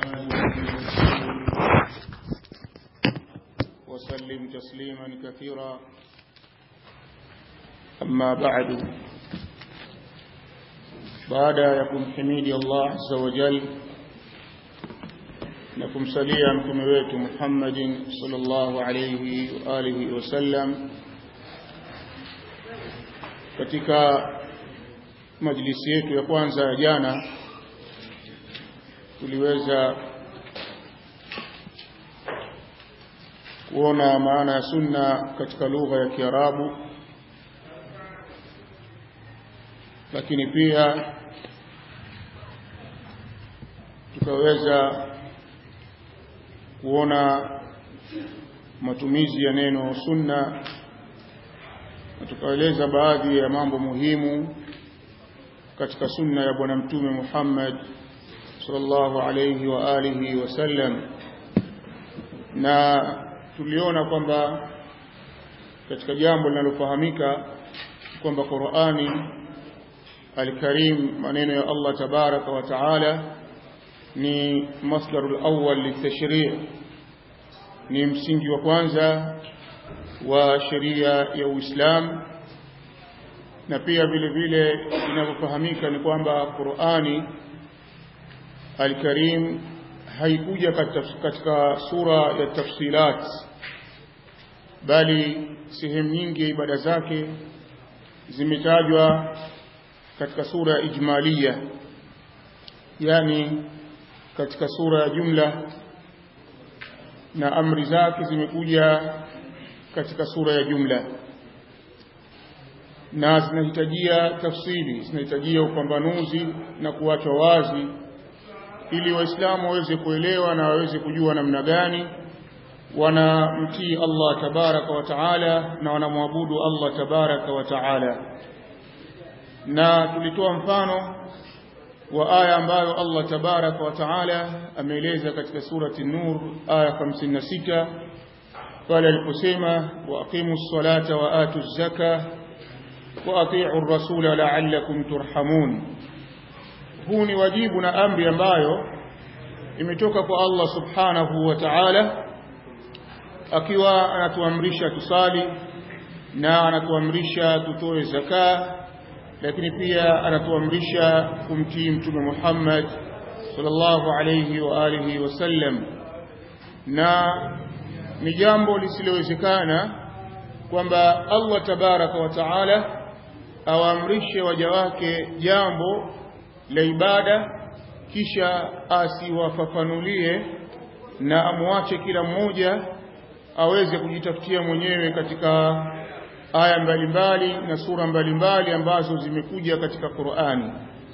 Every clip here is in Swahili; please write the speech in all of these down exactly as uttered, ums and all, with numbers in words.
وسلم تسليما كثيرا. أما بعد، بعد يكم حميدي الله عز وجل نكم سليا متمويت محمد صلى الله عليه وآله وسلم. katika majlisi yetu ya kwanza ya jana tuliweza kuona maana ya sunna katika lugha ya Kiarabu, lakini pia tukaweza kuona matumizi ya neno sunna, na tukaeleza baadhi ya mambo muhimu katika sunna ya bwana mtume Muhammad sallallahu alayhi wa alihi wasallam. Na tuliona kwamba katika jambo linalofahamika kwamba Qur'ani al-Karim, maneno ya Allah tabaraka wa taala, ni masdarul awwal litashri', ni msingi wa kwanza wa sheria ya Uislamu. Na pia vile vile inavyofahamika ni kwamba Qur'ani al-Karim haikuja katika sura ya tafsilat, bali sehemu nyingi ya ibada zake zimetajwa katika sura ya ijmalia, yani katika sura ya jumla, na amri zake zimekuja katika sura ya jumla, na zinahitajia tafsiri, zinahitajia upambanuzi na kuachwa wazi ili waislamu waweze kuelewa na waweze kujua namna gani wanamtii Allah tabaraka wa taala na wanamwabudu Allah tabaraka wa taala. Na tulitoa mfano wa aya ambayo Allah tabaraka wa taala ameeleza katika surati An-Nur aya hamsini na sita pale aliposema wa aqimus salata wa atuz zakah wa atii'ur rasula la'allakum turhamun. Huu ni wajibu na amri ambayo imetoka kwa Allah subhanahu wa ta'ala, akiwa anatuamrisha tusali na anatuamrisha tutoe zaka, lakini pia anatuamrisha kumtii mtume Muhammad sallallahu alayhi wa alihi wasallam. Na ni jambo lisilowezekana kwamba Allah tabaraka wa taala awaamrishe waja wake jambo la ibada kisha asiwafafanulie na amwache kila mmoja aweze kujitafutia mwenyewe katika aya mbalimbali na sura mbalimbali ambazo zimekuja katika Qur'ani.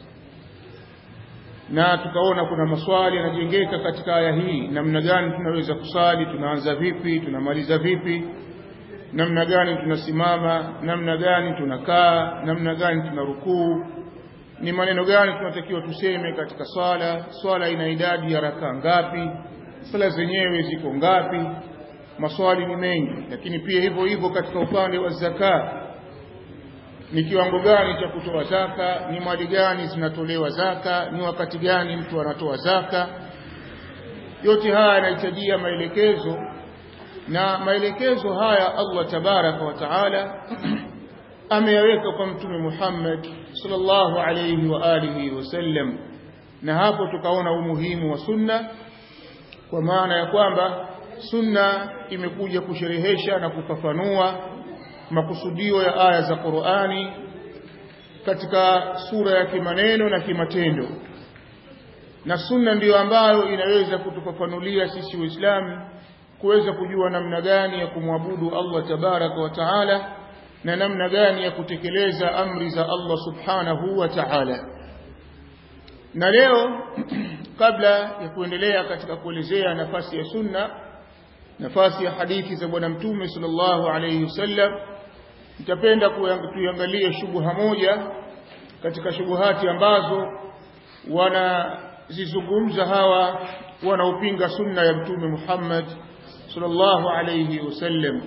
Na tukaona kuna maswali yanajengeka katika aya hii: namna gani tunaweza kusali, tunaanza vipi, tunamaliza vipi, namna gani tunasimama, namna gani tunakaa, namna gani tunarukuu, ni maneno gani tunatakiwa tuseme katika swala, swala ina idadi ya rakaa ngapi, sala zenyewe ziko ngapi. Maswali ni mengi. Lakini pia hivyo hivyo katika upande wa zaka, ni kiwango gani cha kutoa zaka, ni mali gani zinatolewa zaka, ni wakati gani mtu anatoa zaka. Yote haya yanahitajia maelekezo, na maelekezo haya Allah tabaraka wa taala ameyaweka kwa mtume Muhammad sallallahu alayhi wa alihi wasallam. Na hapo tukaona umuhimu wa sunna, kwa maana ya kwamba sunna imekuja kusherehesha na kufafanua makusudio ya aya za Qur'ani katika sura ya kimaneno na kimatendo. Na sunna ndiyo ambayo inaweza kutufafanulia sisi Waislamu kuweza kujua namna gani ya kumwabudu Allah tabaraka wa taala na namna gani ya kutekeleza amri za Allah subhanahu wa ta'ala. Na leo kabla ya kuendelea katika kuelezea nafasi ya sunna, nafasi ya hadithi za bwana mtume sallallahu alayhi wasallam, nitapenda kuangalia shubuha moja katika shubuhati ambazo wanazizungumza hawa wanaopinga sunna ya mtume Muhammad sallallahu alayhi wasallam.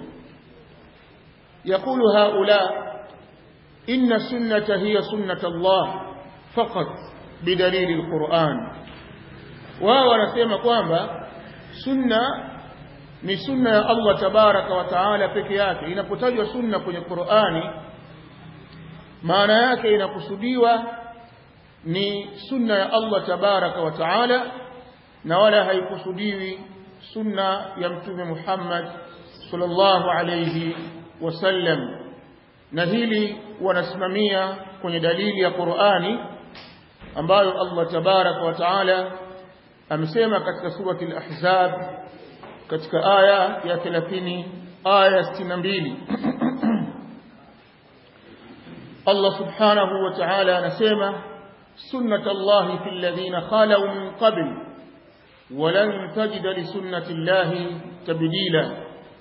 يقول هؤلاء إن السنة هي سنة الله فقط بدليل القرآن. wao wanasema kwamba sunna ni sunna ya Allah tabaraka wa taala peke yake. Inapotajwa sunna kwenye Qur'ani, maana yake inakusudiwa ni sunna ya Allah tabaraka wa taala, na wala haikusudiwi sunna ya Mtume Muhammad sallallahu alayhi wasallam. Na hili wanasimamia kwenye dalili ya Qur'ani ambayo Allah tabaraka wa taala amesema katika surati al-Ahzab katika aya ya thelathini, aya sitini na mbili. Allah subhanahu wa ta'ala anasema sunnatullahi fil ladhina khalu min qabl wa lan tajida li sunnatillahi tabdila.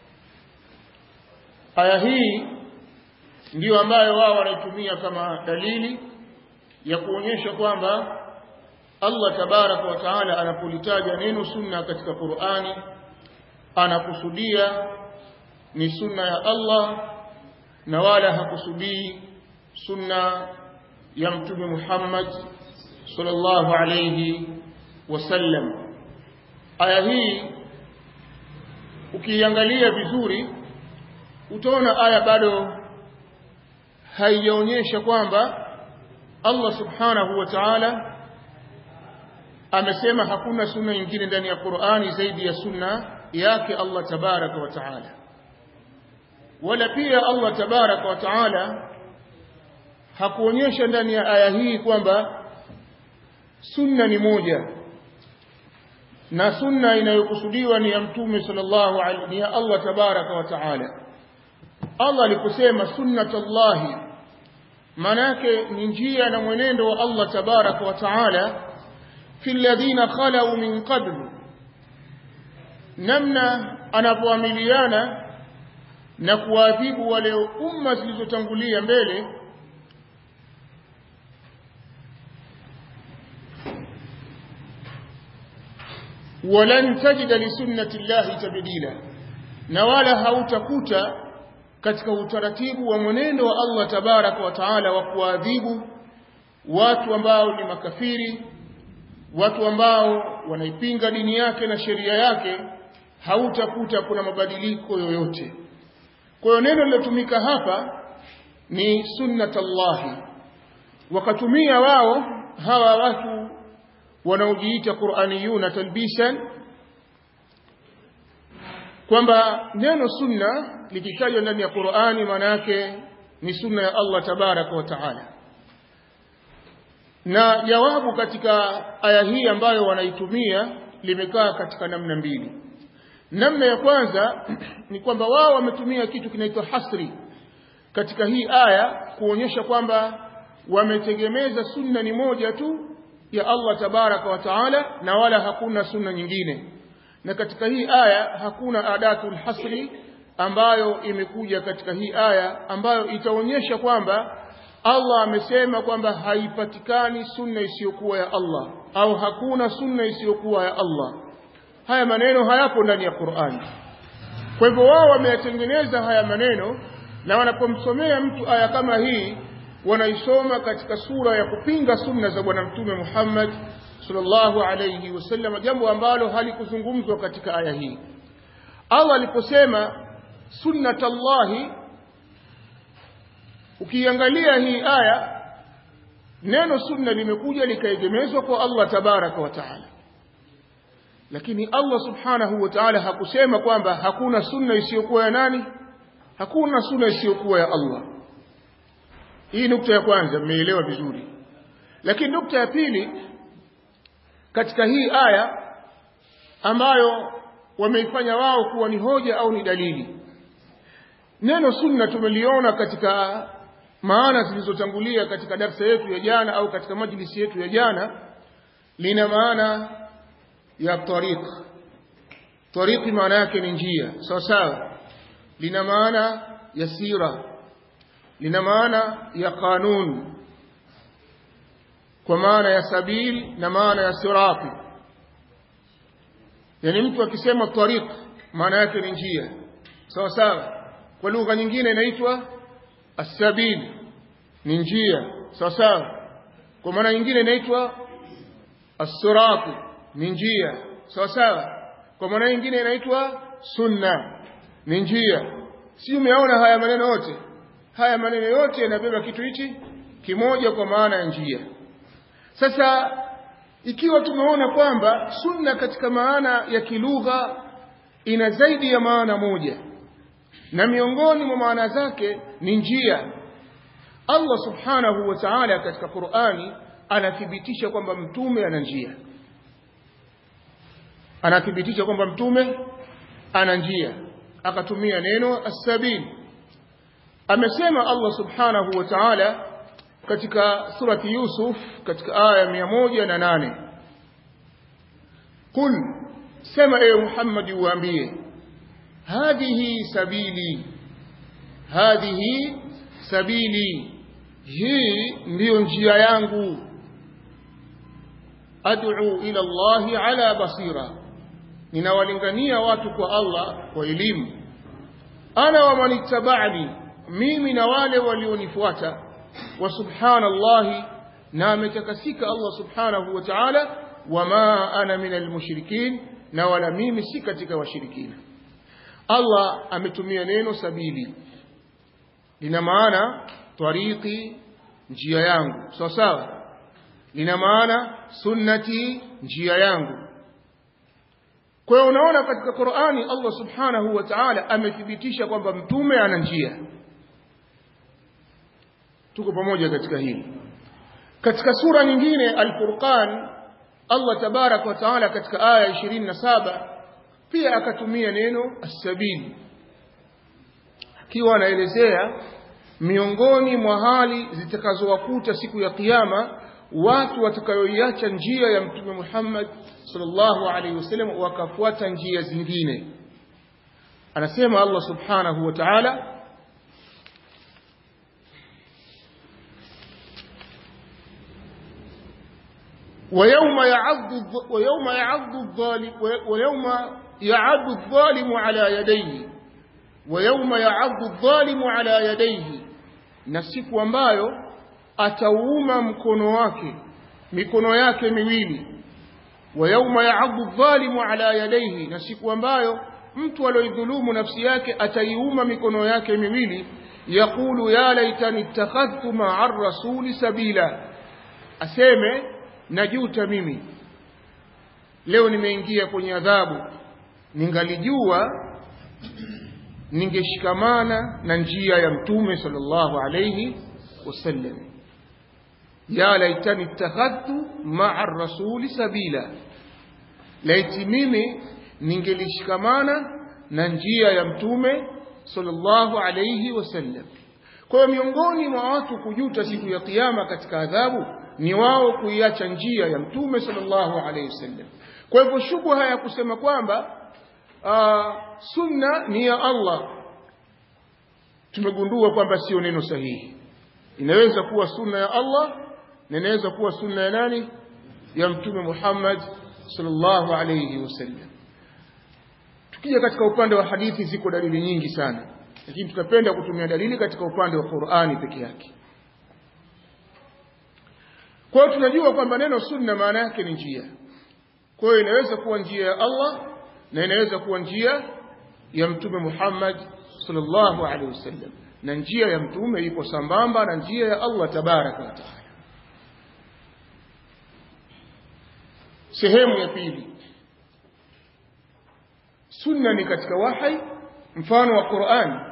Aya hii ndio ambayo wao wanaitumia kama dalili ya kuonyesha kwamba Allah tabaraka wa taala anapolitaja neno sunna katika Qur'ani anakusudia ni sunna ya Allah, na wala hakusudii sunna ya Mtume Muhammad sallallahu alayhi wasallam. Aya hii ukiangalia vizuri utaona aya bado haijaonyesha kwamba Allah subhanahu wa ta'ala amesema hakuna sunna nyingine ndani ya Qur'ani zaidi ya sunna yake Allah tabaraka wa ta'ala. Wala pia Allah tabaraka wa ta'ala hakuonyesha ndani ya aya hii kwamba sunna ni moja na sunna inayokusudiwa ni ya Mtume sallallahu alaihi ni ya Allah tabaraka wa ta'ala. Allah aliposema sunnatullahi, manake ni njia na mwenendo wa Allah tabaraka wa ta'ala fil ladhina khalu min qabl, namna anapoamiliana na kuadhibu wale umma zilizotangulia mbele. Walan tajida li sunnati llahi tabdila, na wala hautakuta katika utaratibu wa mwenendo wa Allah tabaraka wa taala wa kuadhibu watu ambao ni makafiri, watu ambao wanaipinga dini yake na sheria yake, hautakuta kuna mabadiliko yoyote. Kwa hiyo neno lilotumika hapa ni sunnatullahi. Wakatumia wao hawa watu wanaojiita Qur'aniyuna talbisan kwamba neno sunna likitajwa ndani ya Qur'ani maana yake ni sunna ya Allah tabaraka wa taala. Na jawabu katika aya hii ambayo wanaitumia limekaa katika namna mbili. Namna ya kwanza ni kwamba wao wametumia kitu kinaitwa hasri katika hii aya kuonyesha kwamba wametegemeza sunna ni moja tu ya Allah tabaraka wa taala na wala hakuna sunna nyingine. Na katika hii aya hakuna adatul hasri ambayo imekuja katika hii aya ambayo itaonyesha kwamba Allah amesema kwamba haipatikani sunna isiyokuwa ya Allah au hakuna sunna isiyokuwa ya Allah. Haya maneno hayapo ndani ya Qur'ani. Kwa hivyo wao wameyatengeneza haya maneno, na wanapomsomea mtu aya kama hii wanaisoma katika sura ya kupinga sunna za bwana Mtume Muhammad sallallahu alayhi wasallam, jambo ambalo halikuzungumzwa katika aya hii. Allah aliposema sunnatullahi, ukiangalia hii aya neno sunna limekuja likaegemezwa kwa Allah tabaraka wa taala, lakini Allah subhanahu wa ta'ala hakusema kwamba hakuna sunna isiyokuwa ya nani, hakuna sunna isiyokuwa ya Allah. Hii nukta ya kwanza mmeelewa vizuri. Lakini nukta ya pili katika hii aya ambayo wameifanya wao kuwa ni hoja au ni dalili, neno sunna tumeliona katika maana zilizotangulia katika darasa yetu ya jana au katika majlisi yetu ya jana, lina maana ya tariq. Tariqi maana yake ni njia, sawa sawa. Lina maana ya sira, lina maana ya kanun kwa maana ya sabil na maana ya sirati. Yani mtu akisema tariq maana yake ni njia, sawa sawa. Kwa lugha nyingine inaitwa as-sabil, ni njia, sawa sawa. Kwa maana nyingine inaitwa as-sirati, ni njia, sawa sawa. Kwa maana nyingine inaitwa sunna, ni njia. Si umeona haya maneno yote? Haya maneno yote yanabeba kitu hichi kimoja kwa maana ya njia. Sasa ikiwa tumeona kwamba sunna katika maana ya kilugha ina zaidi ya maana moja, na miongoni mwa maana zake ni njia, Allah subhanahu wa ta'ala katika Qur'ani anathibitisha kwamba mtume ana njia. Anathibitisha kwamba mtume ana njia, akatumia neno as-sabil. Amesema Allah subhanahu wa ta'ala katika surati Yusuf katika aya mia moja na nane, qul, sema ewe Muhammad uambie, hadhihi sabili, hadhihi sabili, hii ndiyo njia yangu, ad'u ila Allahi ala basira, ninawalingania watu kwa Allah kwa elimu, ana wa man ittaba'ani, mimi na wale walionifuata, wa subhanallahi, na ametakasika Allah subhanahu wa ta'ala, wama ana minal mushrikin, na wala mimi si katika washirikina. Allah ametumia neno sabili, lina maana tariqi, njia yangu, sawa sawa. Lina maana sunnati, njia yangu. Kwa hiyo unaona katika Qur'ani Allah subhanahu wa ta'ala amethibitisha kwamba mtume ana njia. Tuko pamoja katika hili. Katika sura nyingine Al-Furqan, Allah tabarak wa ta'ala katika aya ishirini na saba pia akatumia neno as-sabil, akiwa anaelezea miongoni mwa hali zitakazowakuta siku ya kiyama watu watakayoiacha njia ya Mtume Muhammad sallallahu alaihi wasallam wakafuata njia zingine. Anasema Allah subhanahu wa ta'ala, ويوم يعض ويوم يعض الظالم ويوم يعض الظالم على يديه ويوم يعض الظالم على يديه, na siku ambayo atauma mkono wake mikono yake miwili. ويوم يعض الظالم على يديه, na siku ambayo mtu aliyodhulumu nafsi yake ataiuma mikono yake miwili. Yaqulu ya laitani ittakhadhtu ma'a ar-rasuli sabila, aseme najuta mimi leo nimeingia kwenye adhabu, ningalijua ningeshikamana na njia ya mtume sallallahu alayhi wasallam. Ya laitani ittakhadhtu ma'a ar-rasuli sabila, laiti mimi ningelishikamana na njia ya mtume sallallahu alayhi wasallam. Kwa hiyo miongoni mwa watu kujuta siku ya kiyama katika adhabu ni wao kuiacha njia ya mtume sallallahu alayhi wasallam. Kwa hivyo shubha ya kusema kwamba uh, sunna ni ya Allah, tumegundua kwamba sio neno sahihi. Inaweza kuwa sunna ya Allah na inaweza kuwa sunna ya nani? Ya mtume Muhammad sallallahu alayhi wasallam. Tukija katika upande wa hadithi ziko dalili nyingi sana, lakini tutapenda kutumia dalili katika upande wa Qur'ani peke yake. Kwa hiyo tunajua kwamba neno sunna maana yake ni njia. Kwa hiyo inaweza kuwa njia ya Allah na inaweza kuwa njia ya mtume Muhammad sallallahu alaihi wasallam, na njia ya mtume iko sambamba na njia ya Allah tabaraka wa taala. Sehemu ya pili, sunna ni katika wahi, mfano wa Qur'an.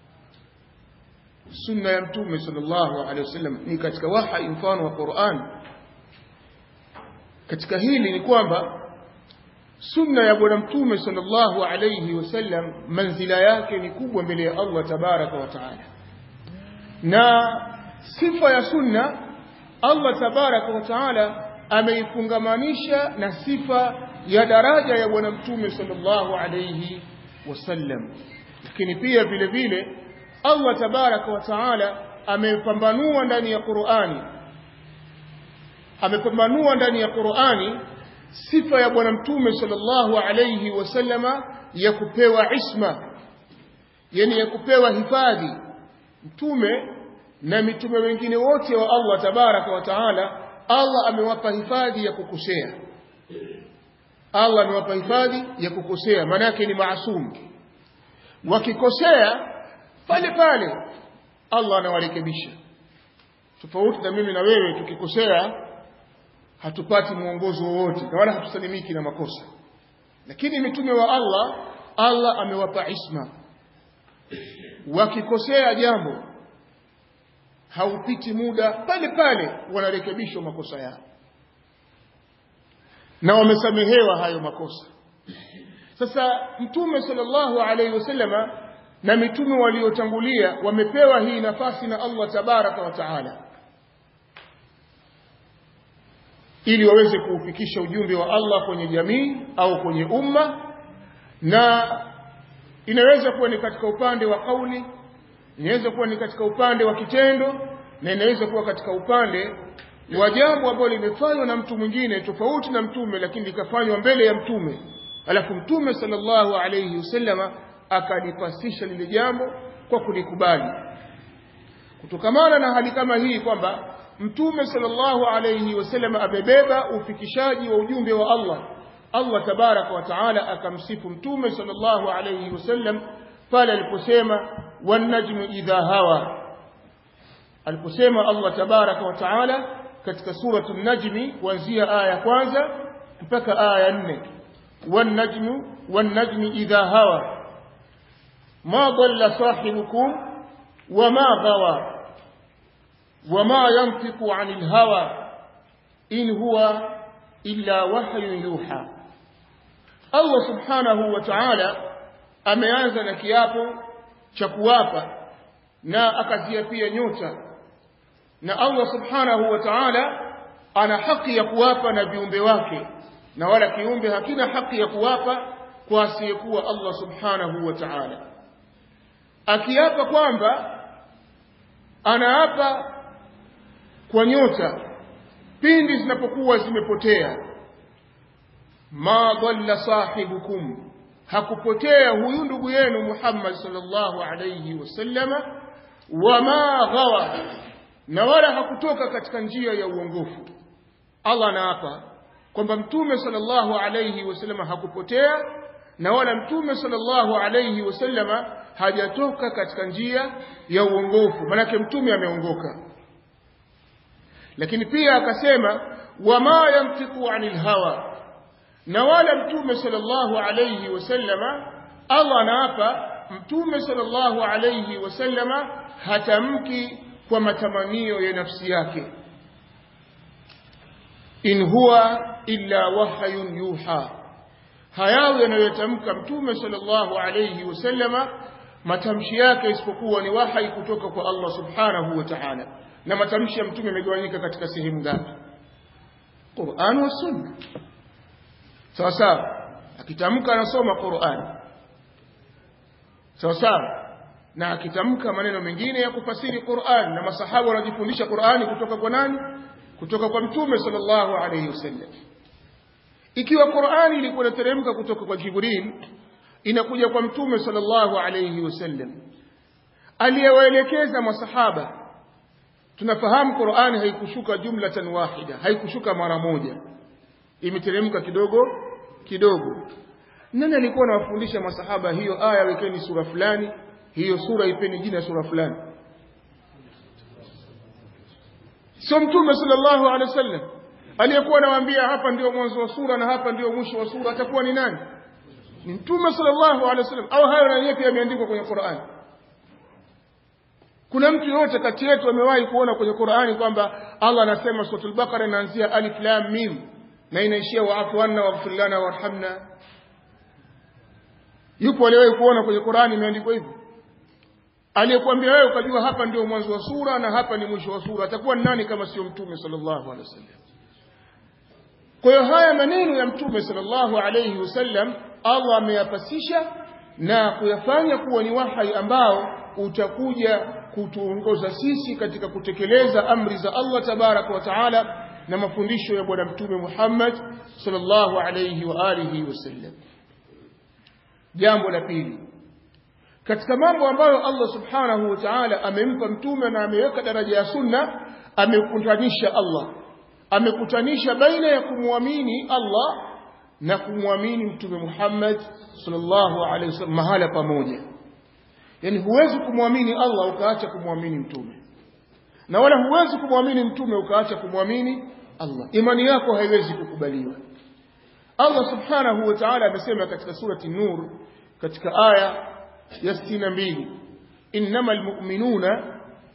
Sunna ya mtume sallallahu alaihi wasallam ni katika wahi, mfano wa Qur'an. Katika hili ni kwamba sunna ya bwana mtume sallallahu alaihi wasallam manzila yake ni kubwa mbele ya Allah tabaraka wa taala, na sifa ya sunna Allah tabaraka wa taala ameifungamanisha na sifa ya daraja ya bwana mtume sallallahu alaihi wasallam. Lakini pia vile vile Allah tabaraka wa taala amepambanua ndani ya Qur'ani amepambanua ndani ya Qur'ani sifa ya bwana mtume sallallahu alayhi wasallama ya kupewa isma, yani ya kupewa hifadhi. Mtume na mitume wengine wote wa Allah tabaraka wa taala, Allah amewapa hifadhi ya kukosea. Allah amewapa hifadhi ya kukosea, maana yake ni maasum. Wakikosea pale pale Allah anawarekebisha. Tofauti na mimi na wewe, tukikosea hatupati mwongozo wowote na wala hatusalimiki na makosa. Lakini mitume wa Allah, Allah amewapa isma. Wakikosea jambo haupiti muda, pale pale wanarekebishwa makosa yao na wamesamehewa hayo makosa. Sasa mtume sallallahu alayhi wasallama na mitume waliotangulia wamepewa hii nafasi na Allah tabaraka wa taala ili waweze kuufikisha ujumbe wa Allah kwenye jamii au kwenye umma. Na inaweza kuwa ni katika upande wa kauli, inaweza kuwa ni katika upande wa kitendo, na inaweza kuwa katika upande wa jambo ambalo limefanywa na mtu mwingine tofauti na mtume, lakini likafanywa mbele ya mtume, alafu mtume sallallahu alayhi wasallama akalipasisha lile jambo kwa kulikubali. Kutokamana na hali kama hii kwamba mtume sallallahu alayhi wasallama amebeba ufikishaji wa ujumbe wa Allah, Allah tabaraka wa taala akamsifu mtume sallallahu alayhi wasallam pale aliposema wan najmu idha hawa. Aliposema Allah tabaraka wa taala katika suratul najmi kuanzia aya ya kwanza mpaka aya ya nne, wan najmu wan najmi idha hawa ma dhalla sahibukum wama ghawa wama yantiqu anil hawa in huwa illa wahyun yuha. Allah subhanahu wa ta'ala ameanza na kiapo cha kuwapa na akaziapia nyota, na Allah subhanahu wa ta'ala ana haki ya kuwapa na viumbe wake, na wala kiumbe hakina haki ya kuwapa kwa asiyekuwa Allah subhanahu wa ta'ala. Akiapa kwamba anaapa kwa nyota pindi zinapokuwa zimepotea, ma dhalla sahibukum, hakupotea huyu ndugu yenu Muhammad sallallahu alayhi wasallama, wama ghawa, na wala hakutoka katika njia ya uongofu. Allah anaapa kwamba mtume sallallahu alayhi wasallama hakupotea na wala mtume sallallahu alayhi wasallama hajatoka katika njia ya uongofu, manake mtume ameongoka. Lakini pia akasema wama yantiqu anil hawa, na wala mtume sallallahu alayhi wasallama, Allah anaapa mtume sallallahu alayhi wasallama hatamki kwa matamanio ya nafsi yake, in huwa illa wahyun yuha. Hayawi yanayotamka mtume sallallahu alayhi wasallama matamshi yake isipokuwa ni wahyi kutoka kwa Allah subhanahu wa ta'ala. Na matamshi ya mtume yamegawanyika katika sehemu ngapi? Qur'an wa Sunna. Sawa sawa, akitamka anasoma Qur'an, sawa sawa, na akitamka maneno mengine ya kufasiri Qur'an. Na masahaba wanajifundisha Qur'ani kutoka kwa nani? Kutoka kwa mtume sallallahu alayhi wasallam. Ikiwa Qur'ani ilikuwa inateremka kutoka kwa Jibril, inakuja kwa mtume sallallahu alayhi wasallam aliyewaelekeza masahaba. Tunafahamu Qur'ani haikushuka jumlatan wahida, haikushuka mara moja, imeteremka kidogo kidogo. Nani alikuwa anawafundisha masahaba hiyo aya wekeni sura fulani, hiyo sura ipeni jina sura fulani? Sio mtume sallallahu alaihi wasallam. Aliyekuwa anawaambia hapa ndio mwanzo wa sura na hapa ndio mwisho wa sura atakuwa ni nani? Ni mtume sallallahu alaihi wasallam. Au hayo na yeye pia yameandikwa kwenye Qur'an? Kuna mtu yote kati yetu amewahi kuona kwenye Qur'ani kwamba Allah anasema suratul Baqara inaanzia alif lam mim na inaishia wa'fu anna waghfir lana warhamna? Yupo aliyewahi kuona kwenye Qur'ani imeandikwa hivyo? Aliyekwambia wewe ukajua hapa ndio mwanzo wa sura na hapa ni mwisho wa sura atakuwa ni nani kama sio mtume sallallahu alaihi wasallam? Kwa hiyo haya maneno ya mtume sallallahu alaihi wasallam Allah ameyapasisha na kuyafanya kuwa ni wahyi ambao utakuja kutuongoza sisi katika kutekeleza amri za Allah tabaraka wa taala na mafundisho ya bwana mtume Muhammad sallallahu alayhi wa alihi wasallam. Jambo la pili katika mambo ambayo Allah subhanahu wa ta'ala amempa mtume na ameweka daraja ya sunna, amekutanisha Allah amekutanisha baina ya kumwamini Allah na kumwamini mtume Muhammad sallallahu alaihi wasallam mahala pamoja. Yani huwezi kumwamini Allah ukaacha kumwamini mtume, na wala huwezi kumwamini mtume ukaacha kumwamini Allah. Imani yako haiwezi kukubaliwa. Allah subhanahu wa ta'ala amesema katika surati Nur katika aya ya sitini na mbili, innamal mu'minuna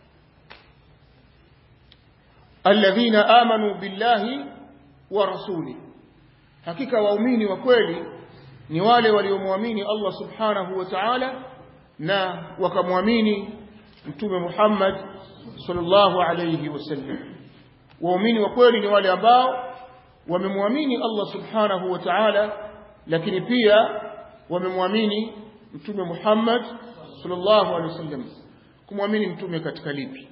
alladhina amanu billahi wa rasulihi, hakika waumini wa kweli ni wale waliomwamini Allah subhanahu wa ta'ala na wakamwamini mtume Muhammad sallallahu alayhi wasallam. Waumini wa kweli ni wale ambao wamemwamini Allah subhanahu wa ta'ala, lakini pia wamemwamini mtume Muhammad sallallahu alayhi wasallam. Kumwamini mtume katika lipi?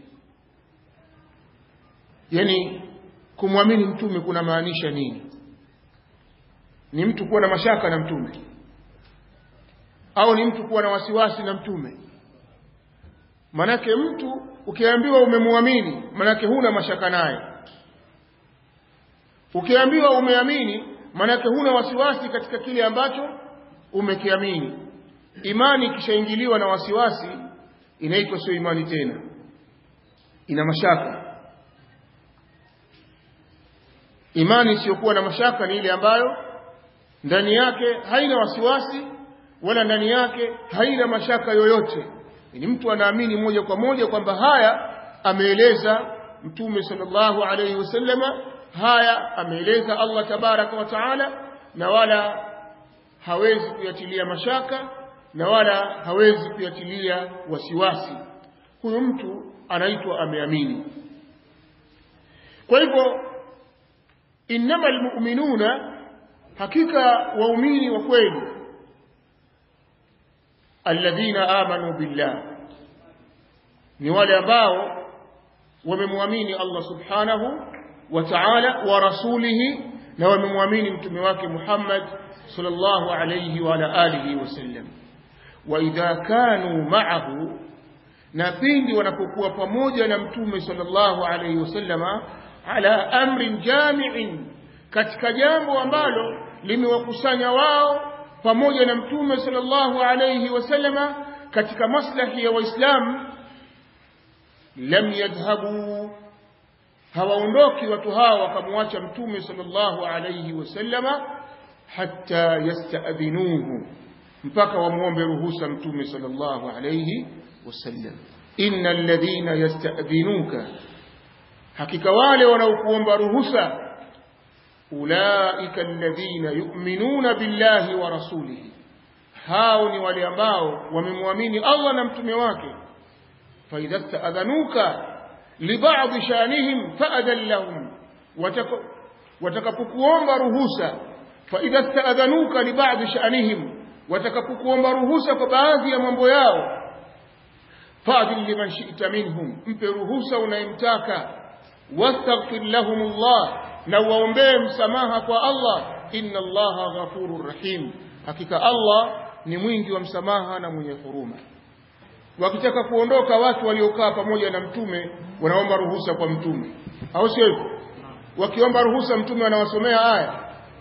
Yani kumwamini mtume kuna maanisha nini? Ni mtu kuwa na mashaka na mtume, au ni mtu kuwa na wasiwasi na mtume? Manake mtu ukiambiwa umemwamini, manake huna mashaka naye. Ukiambiwa umeamini, manake huna wasiwasi katika kile ambacho umekiamini. Imani ikishaingiliwa na wasiwasi inaitwa sio imani tena, ina mashaka. Imani isiyokuwa na mashaka ni ile ambayo ndani yake haina wasiwasi wala ndani yake haina mashaka yoyote. Ni mtu anaamini moja kwa moja kwamba haya ameeleza mtume sallallahu alayhi wasallama, haya ameeleza Allah tabaraka wa taala, na wala hawezi kuyatilia mashaka na wala hawezi kuyatilia wasiwasi. Huyo mtu anaitwa ameamini. Kwa hivyo innamal mu'minuna, hakika waumini wa kweli, alladhina amanu billah, ni wale ambao wamemwamini Allah subhanahu wa ta'ala wa rasulihi, na wamemwamini mtume wake Muhammad sallallahu alayhi wa ala alihi wasallam. Wa idha kanu ma'ahu, na pindi wanapokuwa pamoja na mtume sallallahu alayhi wasallama, ala amrin jami'in, katika jambo ambalo limewakusanya wao pamoja na mtume sallallahu alayhi wasallama katika maslahi ya Waislamu, lam yadhhabu, hawaondoki watu hawa wakamwacha mtume sallallahu alayhi wasallama hatta yasta'dhinuhu, mpaka wamuombe ruhusa mtume sallallahu alayhi wasallam. Innal ladhina yasta'dhinuka, hakika wale wanaokuomba ruhusa, ulaika alladhina yu'minuna billahi wa rasulihi, hao ni wale ambao wamemwamini Allah na mtume wake. Fa idha sta'adhanuka li ba'd shanihim fa'adhan lahum, watakapokuomba ruhusa, fa idha sta'adhanuka li ba'd shanihim, watakapokuomba ruhusa kwa baadhi ya mambo yao, fa'adhil liman shi'ta minhum, mpe ruhusa unayemtaka, wastaghfir lahumullah, na waombee msamaha kwa Allah, inna Allaha ghafurur rahim, hakika Allah ni mwingi wa msamaha na mwenye huruma. Wakitaka kuondoka watu waliokaa pamoja na mtume wanaomba ruhusa kwa mtume, au sio hivyo? Wakiomba ruhusa mtume anawasomea aya,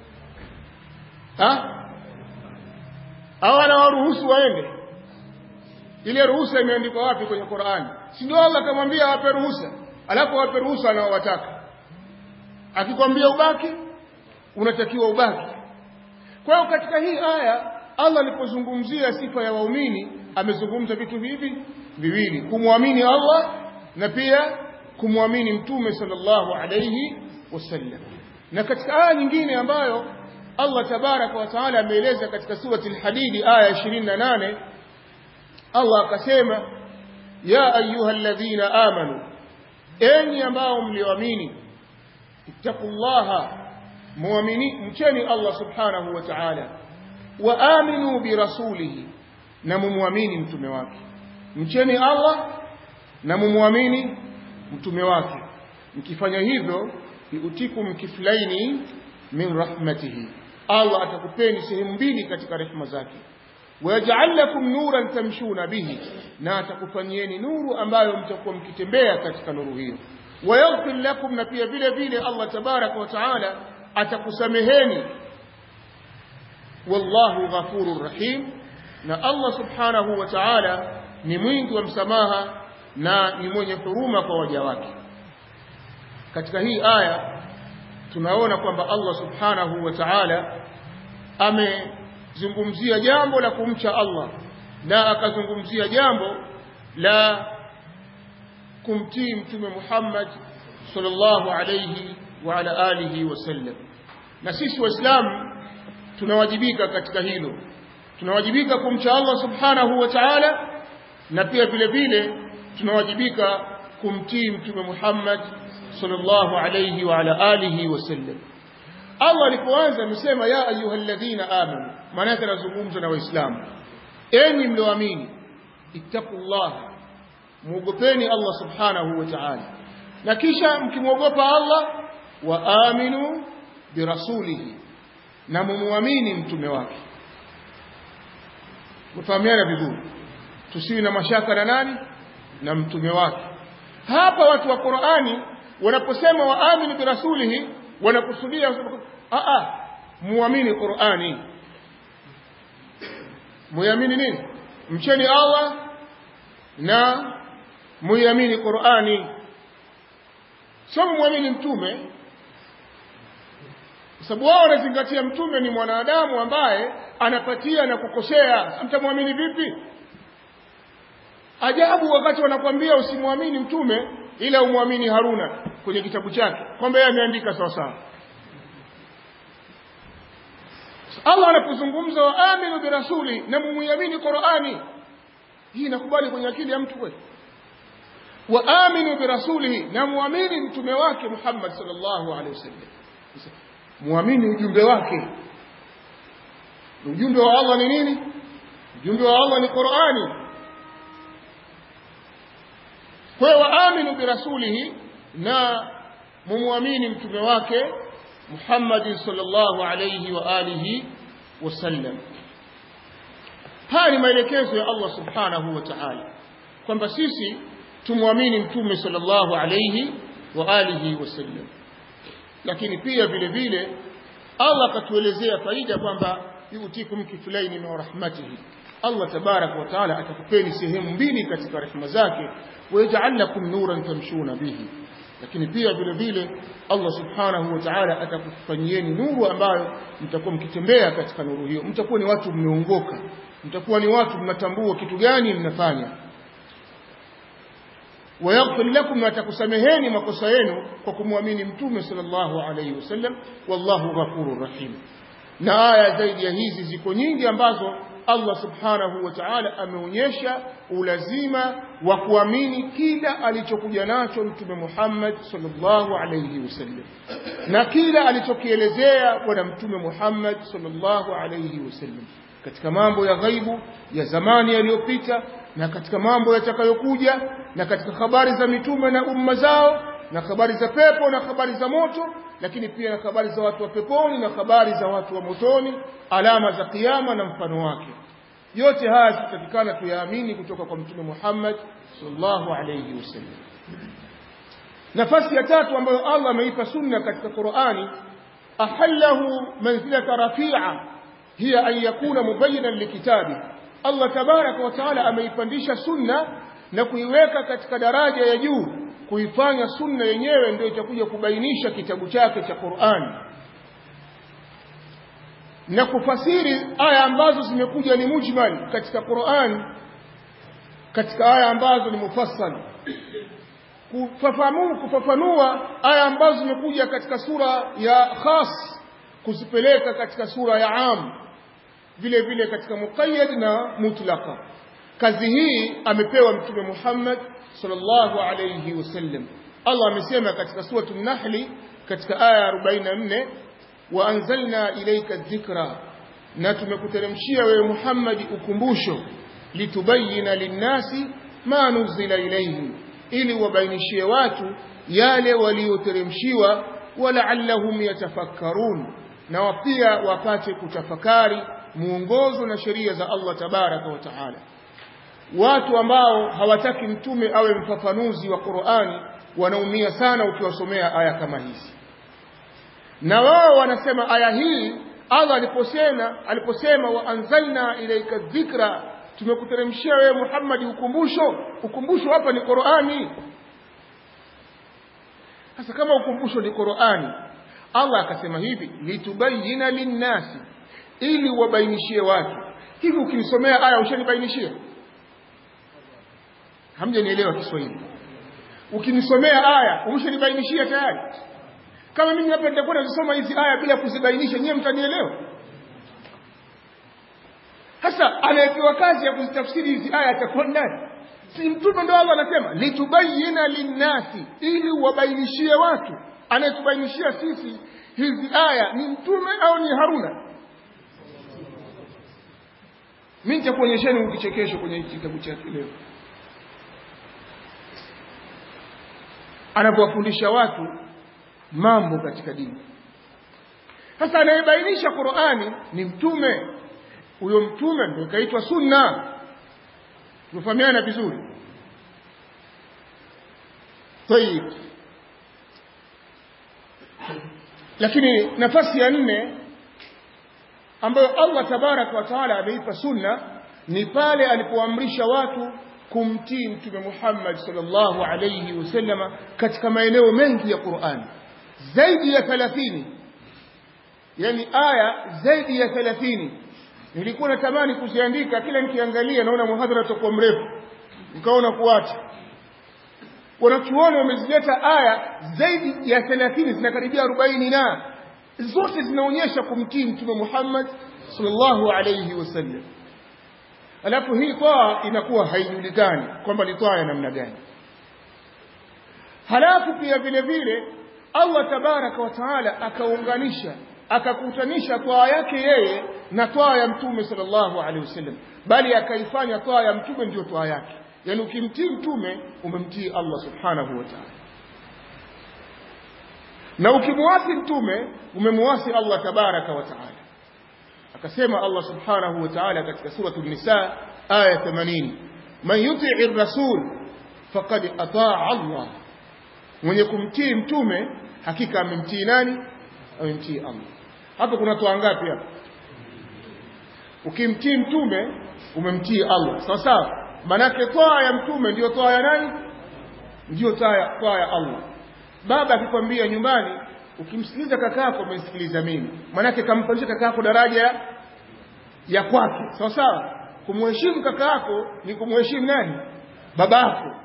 ha? Au anawaruhusu waende? Ile ruhusa imeandikwa wapi kwenye Qur'ani? Si ndio Allah akamwambia awape ruhusa, alafu awape ruhusa anaowataka. Akikwambia ubaki, unatakiwa ubaki. Kwa hiyo katika hii aya Allah alipozungumzia sifa ya waumini amezungumza vitu hivi viwili: kumwamini Allah na pia kumwamini mtume sallallahu alayhi wasallam. Na katika aya nyingine ambayo Allah tabaraka wa taala ameeleza katika surati al-Hadid aya ishirini na nane, Allah akasema, ya ayyuhalladhina amanu, enyi ambao mlioamini, ittaqullaha, muamini, mcheni Allah subhanahu wa ta'ala, wa aminu bi rasulihi, na mumuamini mtume wake. Mcheni Allah na mumuamini mtume wake. Mkifanya hivyo, yu'tikum kiflaini min rahmatihi, Allah atakupeni sehemu mbili katika rehema zake. Waja'al lakum nuran tamshuna bihi, na atakufanyieni nuru ambayo mtakuwa mkitembea katika nuru hiyo. Wayaghfir lakum, na pia vile vile Allah tabaraka wa taala atakusameheni wallahu ghafurur rahim, na Allah subhanahu wa ta'ala ni mwingi wa msamaha na ni mwenye huruma kwa waja wake. Katika hii aya tunaona kwamba Allah subhanahu wa ta'ala amezungumzia jambo la kumcha Allah na akazungumzia jambo la kumtii mtume Muhammad sallallahu alayhi wa ala alihi wasallam. Na sisi waislamu tunawajibika katika hilo, tunawajibika kumcha Allah subhanahu wa ta'ala, na pia vile vile tunawajibika kumtii mtume Muhammad sallallahu alayhi wa ala alihi wasallam. Allah alipoanza amesema ya ayyuhalladhina amanu, maana yake anazungumza na waislamu, enyi mlioamini, ittaqullah, muogopeni Allah subhanahu wa ta'ala, na kisha mkimwogopa Allah wa aminu birasulihi, na mumuamini mtume wake. Mfahamiana vizuri, tusiwe na mashaka na nani? Na mtume wake. Hapa watu wa Qur'ani wanaposema wa aminu birasulihi wanakusudia a a muamini Qur'ani. Muamini nini? Mcheni Allah na muamini Qur'ani. Sio muamini mtume, sababu wao wanazingatia mtume ni mwanadamu ambaye anapatia na kukosea. Mtamwamini vipi? Ajabu wakati wanakuambia usimwamini mtume ila umwamini Haruna kwenye kitabu chake kwamba yeye ameandika sawa sawa. Allah anapozungumza wa aminu birasuli na muamini Qur'ani, hii inakubali kwenye akili ya mtu kweli? Wa aminu birasulihi, na muamini mtume wake Muhammad sallallahu alaihi wasallam, muamini ujumbe wake. Ujumbe wa Allah ni nini? Ujumbe wa Allah ni Qur'ani. Kwa hiyo aminu birasulihi, na mumuamini mtume wake Muhammad sallallahu alayhi wa alihi wasallam. Haya ni maelekezo ya Allah subhanahu wa ta'ala kwamba sisi tumuamini mtume sallallahu alayhi wa alihi wasallam. Lakini pia vile vile Allah akatuelezea faida kwamba yutikum kiflaini min rahmatihi, Allah tabaraka wa taala atakupeni sehemu mbili katika rehema zake, waja'al lakum nuran tamshuna bihi. Lakini pia vile vile Allah subhanahu wa ta'ala atakufanyieni nuru ambayo mtakuwa mkitembea katika nuru hiyo, mtakuwa ni watu mmeongoka, mtakuwa ni watu mnatambua kitu gani mnafanya. Wayaghfir lakum, na atakusameheni makosa yenu kwa kumwamini mtume sallallahu alayhi wasallam, wallahu ghafurur rahim. Na aya zaidi ya hizi ziko nyingi ambazo Allah subhanahu wa ta'ala ameonyesha ulazima wa kuamini kila alichokuja nacho mtume Muhammad sallallahu alayhi wasallam, na kila alichokielezea bwana mtume Muhammad sallallahu alayhi wasallam katika mambo ya ghaibu ya zamani yaliyopita, na katika mambo yatakayokuja, na katika habari za mitume na umma zao, na habari za pepo na habari za moto, lakini pia na habari za watu wa peponi na habari za watu wa motoni, alama za kiyama na mfano wake. Yote haya tutakikana tuyaamini kutoka kwa mtume Muhammad sallallahu alayhi wasallam. Nafasi ya tatu ambayo Allah ameipa sunna katika Qur'ani, ahallahu manzilata rafi'a hiya an yakuna mubayyinan likitabi. Allah tabaraka wa taala ameipandisha sunna na kuiweka katika daraja ya juu, kuifanya sunna yenyewe ndio itakuja kubainisha kitabu chake cha Qur'an, na kufasiri aya ambazo zimekuja ni mujmal katika Qur'an katika aya ambazo ni mufassal, kufafanua kufafanua aya ambazo zimekuja katika sura ya khas kuzipeleka katika sura ya am, vile vile katika muqayyad na mutlaqa. Kazi hii amepewa mtume Muhammad sallallahu alayhi wasallam. Allah amesema katika sura an-Nahl katika aya arobaini na nne, wa anzalna ilayka dhikra, na tumekuteremshia wewe Muhammad ukumbusho, litubayyana linnasi ma nuzila ilayhim, ili wabainishie watu yale walioteremshiwa, wala'allahum yatafakkarun, na pia wapate kutafakari muongozo na sheria za Allah tabaraka wa taala. Watu ambao hawataki mtume awe mfafanuzi wa Qur'ani wanaumia sana ukiwasomea aya kama hizi, na wao wanasema aya hii Allah aliposema aliposema wa anzalna ilayka dhikra, tumekuteremshia wewe Muhammad ukumbusho. Ukumbusho hapa ni Qur'ani. Sasa kama ukumbusho ni Qur'ani, Allah akasema hivi litubayyina linnasi, ili wabainishie watu. Hivi ukinisomea aya ushanibainishia? Hamjanielewa Kiswahili. Ukinisomea aya umeshanibainishia tayari. Kama mimi hapa nitakuwa nasoma hizi aya bila kuzibainisha, nyie mtanielewa? Sasa anayepewa kazi ya kuzitafsiri hizi aya atakuwa nani? Si mtume? Ndio Allah anasema litubayyina linnasi, ili wabainishie watu. Anayetubainishia sisi hizi aya ni mtume au ni Haruna? Mimi nitakuonyesheni ukichekesho kwenye kitabu chake leo, anapowafundisha watu mambo katika dini. Sasa anayebainisha Qur'ani ni mtume. Huyo mtume ndio kaitwa sunna. Tufahamiana vizuri. Tayeb. Lakini nafasi ya nne ambayo Allah tabarak wa taala ameipa sunna ni pale alipoamrisha watu kumtii mtume Muhammad sallallahu alayhi wasallam katika maeneo mengi ya Qur'an, zaidi ya thelathini. Yani aya zaidi ya thelathini. Nilikuwa natamani kuziandika, kila nikiangalia naona muhadhara utakuwa mrefu, nikaona kuacha. Wanachuoni wamezileta aya zaidi ya thelathini, zinakaribia arobaini, na zote zinaonyesha kumtii mtume Muhammad sallallahu alayhi wasallam. Alafu hii toa inakuwa haijulikani kwamba ni toa ya namna gani. Halafu pia vile vile Allah tabaraka wa taala akaunganisha, akakutanisha toa yake yeye na toa ya mtume sallallahu alaihi wasallam, bali akaifanya toa ya mtume ndio toa yake. Yani ukimtii mtume umemtii Allah subhanahu wa ta'ala, na ukimuasi mtume umemuasi Allah tabaraka wa taala. Akasema Allah subhanahu wa ta'ala katika surah an-Nisa aya themanini, man yuti'i ar-rasul faqad ata'a Allah, mwenye kumtii mtume hakika amemtii nani? Amemtii Allah. Hapo kuna toa ngapi hapa? Ukimtii mtume umemtii Allah, sawa sawa. Manake toa ya mtume ndio toa ya nani? Ndio toa ya toa ya Allah. Baba akikwambia nyumbani ukimsikiliza kakako umenisikiliza mimi, manake kampandisha kakako daraja ya kwake, sawa sawa. Kumheshimu kakako ni kumheshimu nani? Babako.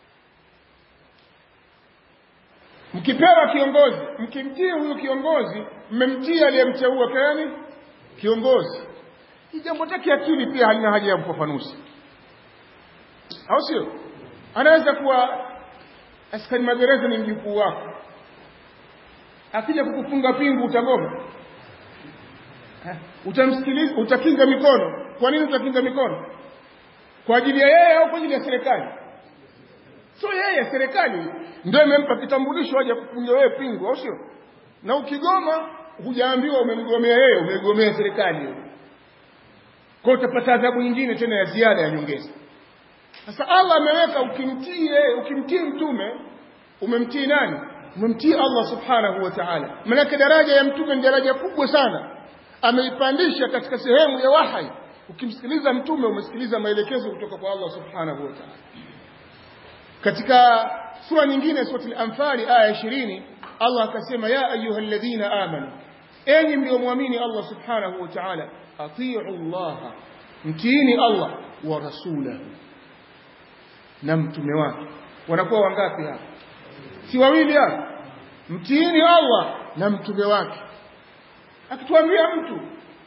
Mkipewa kiongozi, mkimtii huyu kiongozi mmemtii aliyemteua kani kiongozi. Hii jambo take akili pia halina haja ya ufafanuzi, au sio? Anaweza kuwa askari magereza ni mjukuu wako, akija kukufunga pingu utagoma? Utamsikiliza? Utakinga mikono? Kwa nini utakinga mikono? Kwa ajili ya yeye au kwa ajili ya serikali? Sio yeye, serikali ndio imempa kitambulisho aje kufunga wewe pingu, au sio? Na ukigoma hujaambiwa umemgomea yeye, umegomea serikali. Kwa utapata adhabu nyingine tena ya ziada ya nyongeza. Sasa Allah ameweka ukimtii yeye, ukimtii mtume umemtii nani? Umemtii Allah subhanahu wa ta'ala. Maana daraja ya mtume ni daraja kubwa sana, ameipandisha katika sehemu ya wahi. Ukimsikiliza mtume umesikiliza maelekezo kutoka kwa Allah subhanahu wa ta'ala. Katika sura nyingine, sura al-Anfal aya ishirini, Allah akasema ya ayyuhalladhina amanu, enyi mliomuamini Allah subhanahu wa ta'ala, atii'u Allah, mtiini Allah, wa rasulahu, na mtume wake. Wanakuwa wangapi hapa? Si wawili hapa? Mtiini Allah na mtume wake. Akituambia mtu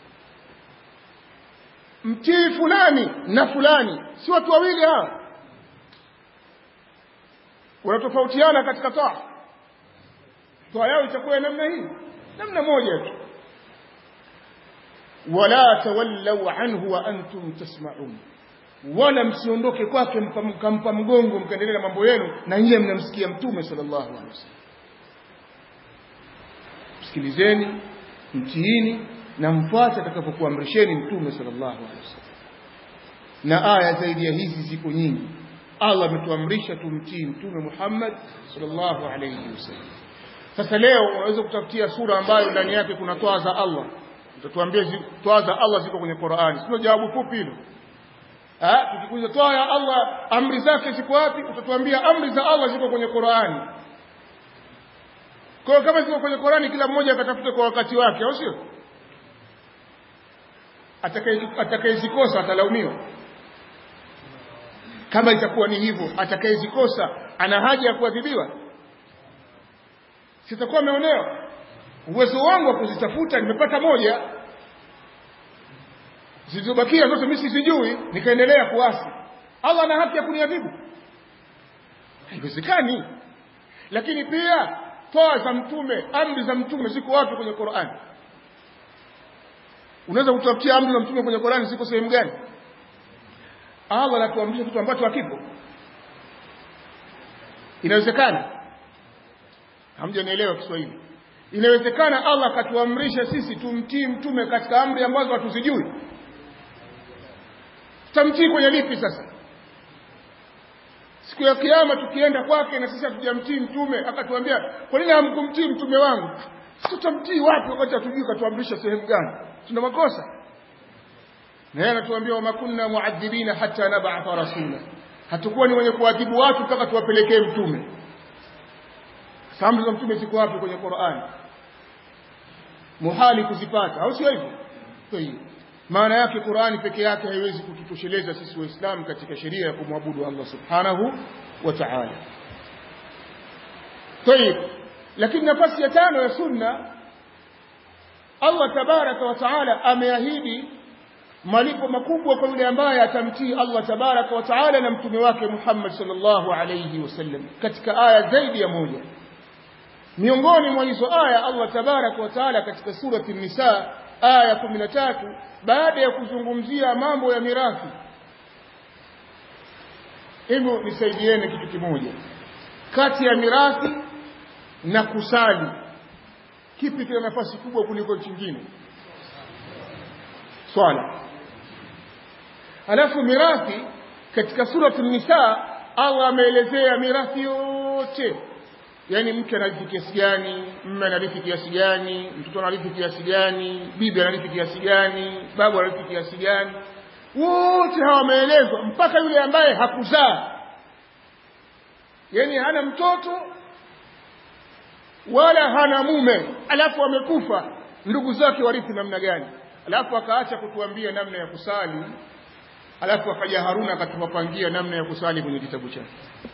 mtii fulani na fulani, si watu wawili hapa? Wanatofautiana katika toa. Toa yao itakuwa namna hii, namna moja tu. Wala tawallau anhu wa antum tasma'un, wala msiondoke kwake mkampa mgongo mkaendelea na mambo yenu na nyinyi mnamsikia mtume sallallahu alaihi wasallam. Sikilizeni, mtiini na mfuate atakapokuamrisheni mtume sallallahu alaihi wasallam. Na aya zaidi ya hizi ziko nyingi. Allah ametuamrisha tumtii mtume Muhammad sallallahu alaihi wasallam. Sasa leo unaweza kutafutia sura ambayo ndani yake kuna toa za Allah, utatuambia toa za Allah ziko kwenye Qur'ani. Sio jawabu fupi hilo. Ah, tukikuuliza toa ya Allah amri zake ziko wapi? Utatuambia amri za Allah ziko kwenye Qur'ani. Kwa kama ziko kwenye Qur'ani, kila mmoja akatafuta kwa wakati wake, au sio? Atakaye atakayezikosa atalaumiwa. Kama itakuwa ni hivyo, atakayezikosa ana haja ya kuadhibiwa? Sitakuwa ameonewa. Uwezo wangu wa kuzitafuta nimepata moja, zilizobakia zote mimi sijui, nikaendelea kuasi. Allah ana haki ya kuniadhibu? Haiwezekani. Lakini pia toa za mtume, amri za mtume ziko wapi kwenye Qur'an? Unaweza kutafutia amri za mtume kwenye Qur'an ziko sehemu gani? Allah anatuamrisha kitu ambacho hakipo. Inawezekana? Hamjanielewa Kiswahili. Inawezekana Allah akatuamrisha sisi tumtii mtume katika amri ambazo hatuzijui? Tutamtii kwenye lipi sasa? Siku ya kiyama tukienda kwake na sisi hatujamtii mtume, akatuambia kwa nini hamkumtii mtume wangu? Tutamtii wapi wakati hatujui katuamrisha sehemu gani? Tuna makosa. Na yeye anatuambia wa makunna muadhibina hatta nab'atha rasula. Hatakuwa ni wenye kuadhibu watu mpaka tuwapelekee mtume. Amri za mtume ziko wapi kwenye Qur'an? Muhali kuzipata, au sio hivyo? Tayeb. Maana yake Qur'ani peke yake haiwezi kututosheleza sisi Waislamu katika sheria ya kumwabudu Allah Subhanahu wa Ta'ala. Tayeb. Lakini nafasi ya tano ya sunna, Allah Tabaraka wa Ta'ala ameahidi malipo makubwa kwa yule ambaye atamtii Allah Tabaraka wa Ta'ala na mtume wake Muhammad sallallahu alayhi wasallam katika aya zaidi ya moja. Miongoni mwa hizo aya Allah Tabaraka wa Ta'ala katika surati An-Nisa aya kumi na tatu, baada ya kuzungumzia mambo ya mirathi, hebu nisaidieni kitu kimoja. Kati ya mirathi na kusali, kipi kina nafasi kubwa kuliko kingine? Swala. Alafu mirathi katika surati An-Nisa Allah ameelezea mirathi yote. Yaani mke anarithi kiasi gani, mume anarithi kiasi gani, mtoto anarithi kiasi gani, bibi anarithi kiasi gani, babu anarithi kiasi gani. Wote hawa wameelezwa mpaka yule ambaye hakuzaa. Yaani hana mtoto wala hana mume, alafu amekufa, ndugu zake warithi namna gani? Alafu akaacha kutuambia namna ya kusali, alafu akaja Haruna akatupangia namna ya kusali kwenye kitabu chake.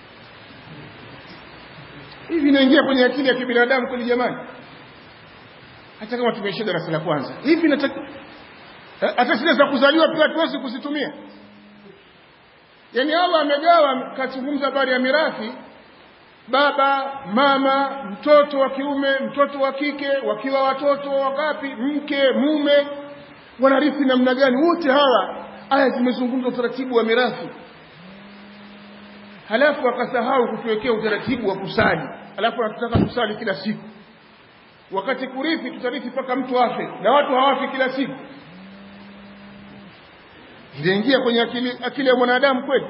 Hivi inaingia kwenye akili ya kibinadamu kweli jamani? Hata kama tumeishia darasa la kwanza. Hivi nataka hata zile za kuzaliwa pia tuwezi kuzitumia. Yaani Allah amegawa kazungumza habari ya mirathi, baba, mama, mtoto wa kiume, mtoto wa kike, wakiwa watoto wangapi, mke, mume, wanarithi namna gani? Wote hawa aya zimezungumza utaratibu wa mirathi. Halafu akasahau kutuwekea utaratibu wa kusali. Halafu anataka kusali kila siku. Wakati kurithi tutarithi mpaka mtu afe, na watu hawafi kila siku. Inaingia kwenye akili akili ya mwanadamu kweli?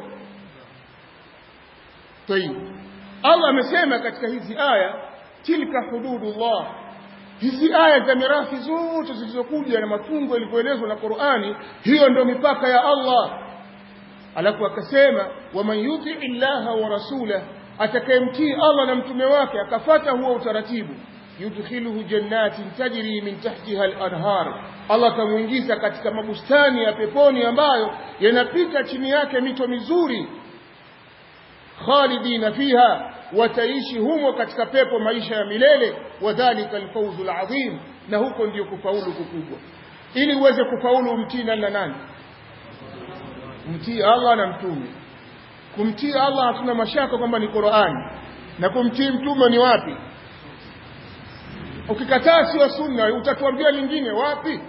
Tayeb. Allah amesema katika hizi aya tilka hududullah. Hizi aya za mirathi zote zilizokuja na mafungo yalivyoelezwa na Qur'ani, hiyo ndio mipaka ya Allah. Alafu akasema waman yuti illaha wa rasulahu, atakayemtii Allah na mtume wake akafata huo utaratibu, yudkhiluhu jannatin tajri min tahtiha al-anhar, Allah tamuingiza katika mabustani ya peponi ambayo yanapita chini yake mito mizuri, khalidina fiha, wataishi humo katika pepo maisha ya milele, wadhalika al-fawzul azim, na huko ndio kufaulu kukubwa. Ili uweze kufaulu umtii na nani? Kumtii Allah na mtume. Kumtii Allah hatuna mashaka kwamba ni Qur'ani, na kumtii mtume ni wapi? Ukikataa sio sunna, utatuambia lingine wapi?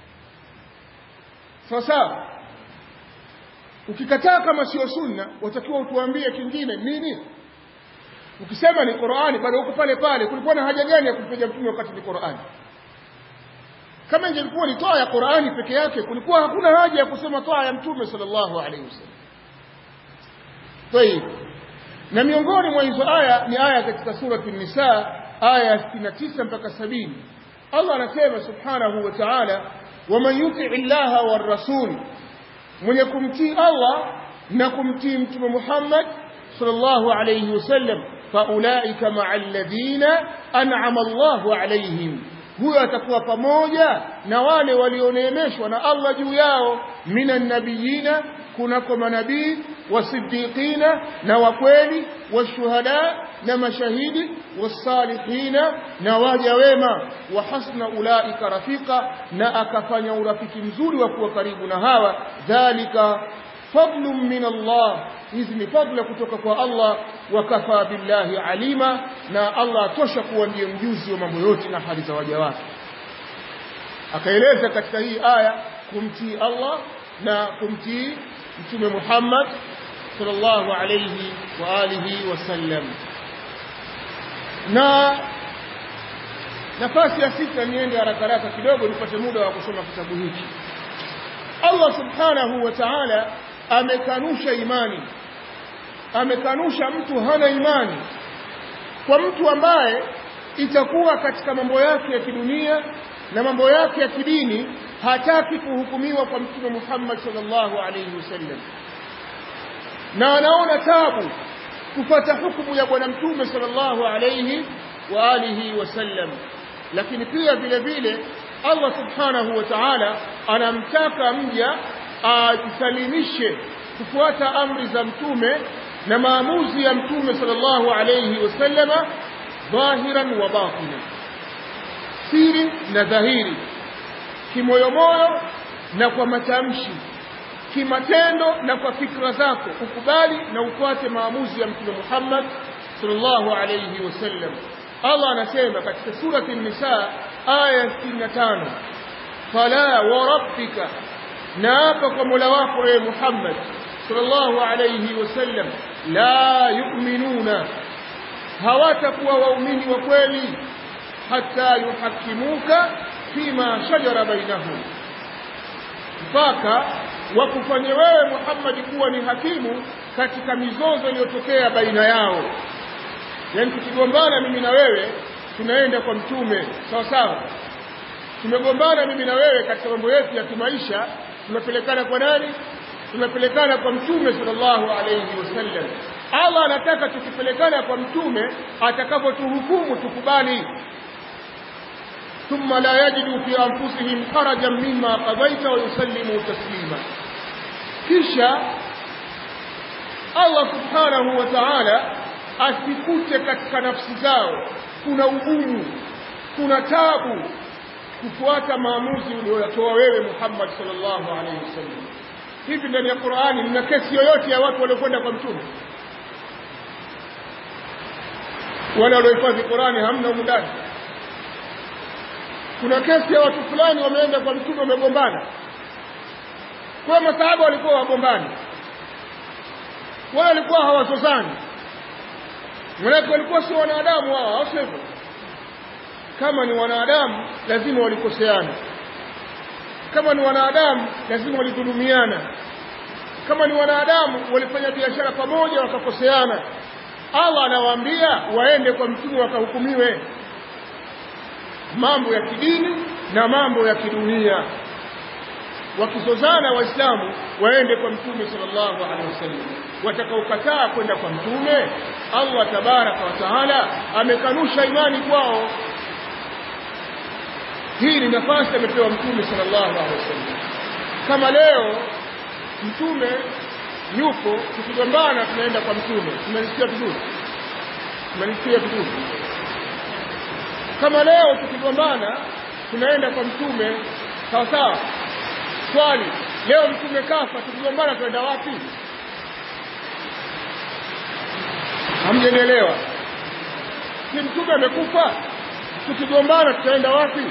Sasa ukikataa kama sio sunna, utakiwa utuambie kingine nini? Ukisema ni Qur'ani bado uko pale pale, kulikuwa na haja gani ya kumpiga mtume wakati ni Qur'ani? Kama ingekuwa ni toa ya Qur'ani peke yake, kulikuwa hakuna haja ya kusema toa ya mtume sallallahu alaihi wasallam. Tayeb. Na miongoni mwa hizo aya ni aya katika surati An-Nisa aya sitini na tisa mpaka sabini. Allah anasema subhanahu wa ta'ala waman yuti illaha war rasul, mwenye kumtii Allah na kumtii mtume Muhammad sallallahu alayhi wasallam, faulaika ma'al ladhina an'ama Allahu alayhim, huyo atakuwa pamoja na wale walioneemeshwa na Allah juu yao, minan nabiyina, kunako manabii, wasiddiqina, na wakweli, washuhada, na mashahidi, wasalihina, na waja wema, wa hasna ulaika rafika, na akafanya urafiki mzuri wa kuwa karibu na hawa. Dhalika fadlun min Allah, hizi ni fadla kutoka kwa Allah. Wa kafa billahi alima, na Allah atosha kuwa ndiye mjuzi wa mambo yote na hali za waja wake. Akaeleza katika hii aya kumtii Allah na kumtii mtume Muhammad sallallahu alayhi wa alihi wasallam. Na nafasi ya sita, niende haraka haraka kidogo nipate muda wa kusoma kitabu hiki. Allah subhanahu wa ta'ala amekanusha imani, amekanusha mtu hana imani, kwa mtu ambaye itakuwa katika mambo yake ya kidunia na mambo yake ya kidini hataki kuhukumiwa kwa mtume Muhammad sallallahu alayhi wasallam, na anaona tabu kufuata hukumu ya bwana mtume sallallahu alayhi wa alihi wasallam. Lakini pia vile vile Allah subhanahu wa ta'ala anamtaka mja ajisalimishe kufuata amri za mtume na maamuzi ya mtume sallallahu alayhi wasallama, dhahiran wa batina, siri na dhahiri, kimoyomoyo na kwa matamshi, kimatendo na kwa fikra zako, ukubali na ufuate maamuzi ya mtume Muhammad sallallahu alayhi wasallam. Allah anasema katika surati an-Nisa aya sitini na tano, fala wa rabbika, naapa kwa Mola wako ewe Muhammad sallallahu alayhi wasallam, la yu'minuna, hawatakuwa waumini wa kweli, hatta yuhakimuka fima shajara bainahum, mpaka wakufanye wewe Muhammad kuwa ni hakimu katika mizozo iliyotokea baina yao. Yani tukigombana mimi na wewe tunaenda kwa mtume, sawa sawa. Tumegombana mimi na wewe katika mambo yetu ya kimaisha, tunapelekana kwa nani? Tunapelekana kwa mtume sallallahu alayhi wasallam. Allah anataka tukipelekana kwa mtume, atakapotuhukumu tukubali. Thumma la yajidu fi anfusihim harajan mimma qadaita wa yusallimu taslima, kisha Allah subhanahu wa ta'ala asikute katika nafsi zao kuna ugumu, kuna tabu kufuata maamuzi uliyotoa wewe Muhammad sallallahu alayhi wasallam. Hivi ndani ya Qur'ani mna kesi yoyote ya watu waliokwenda kwa mtume? Wala waliohifadhi Qur'ani hamna huko ndani. Kuna kesi ya watu fulani wameenda kwa mtume, wamegombana. Kwa masahaba walikuwa wagombani, wala walikuwa hawazozani, wala walikuwa si wanadamu wao, au sivyo? Kama ni wanadamu lazima walikoseana, kama ni wanadamu lazima walidhulumiana, kama ni wanadamu walifanya biashara pamoja wakakoseana. Allah anawaambia waende kwa mtume wakahukumiwe mambo ya kidini na mambo ya kidunia. Wakizozana waislamu waende kwa mtume sallallahu alaihi wasallam. Watakaokataa kwenda kwa mtume, Allah tabaraka wa taala amekanusha imani kwao. Hii ni nafasi amepewa mtume sallallahu alaihi wasallam. Kama leo mtume yupo, tukigombana tunaenda kwa mtume, tunasikia vizuri, tunasikia vizuri. Kama leo tukigombana tunaenda kwa mtume, sawa sawa. Swali, leo mtume kafa, tukigombana tunaenda wapi? Hamjenielewa? Si mtume amekufa, tukigombana tutaenda wapi?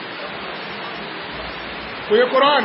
Kwenye Qur'ani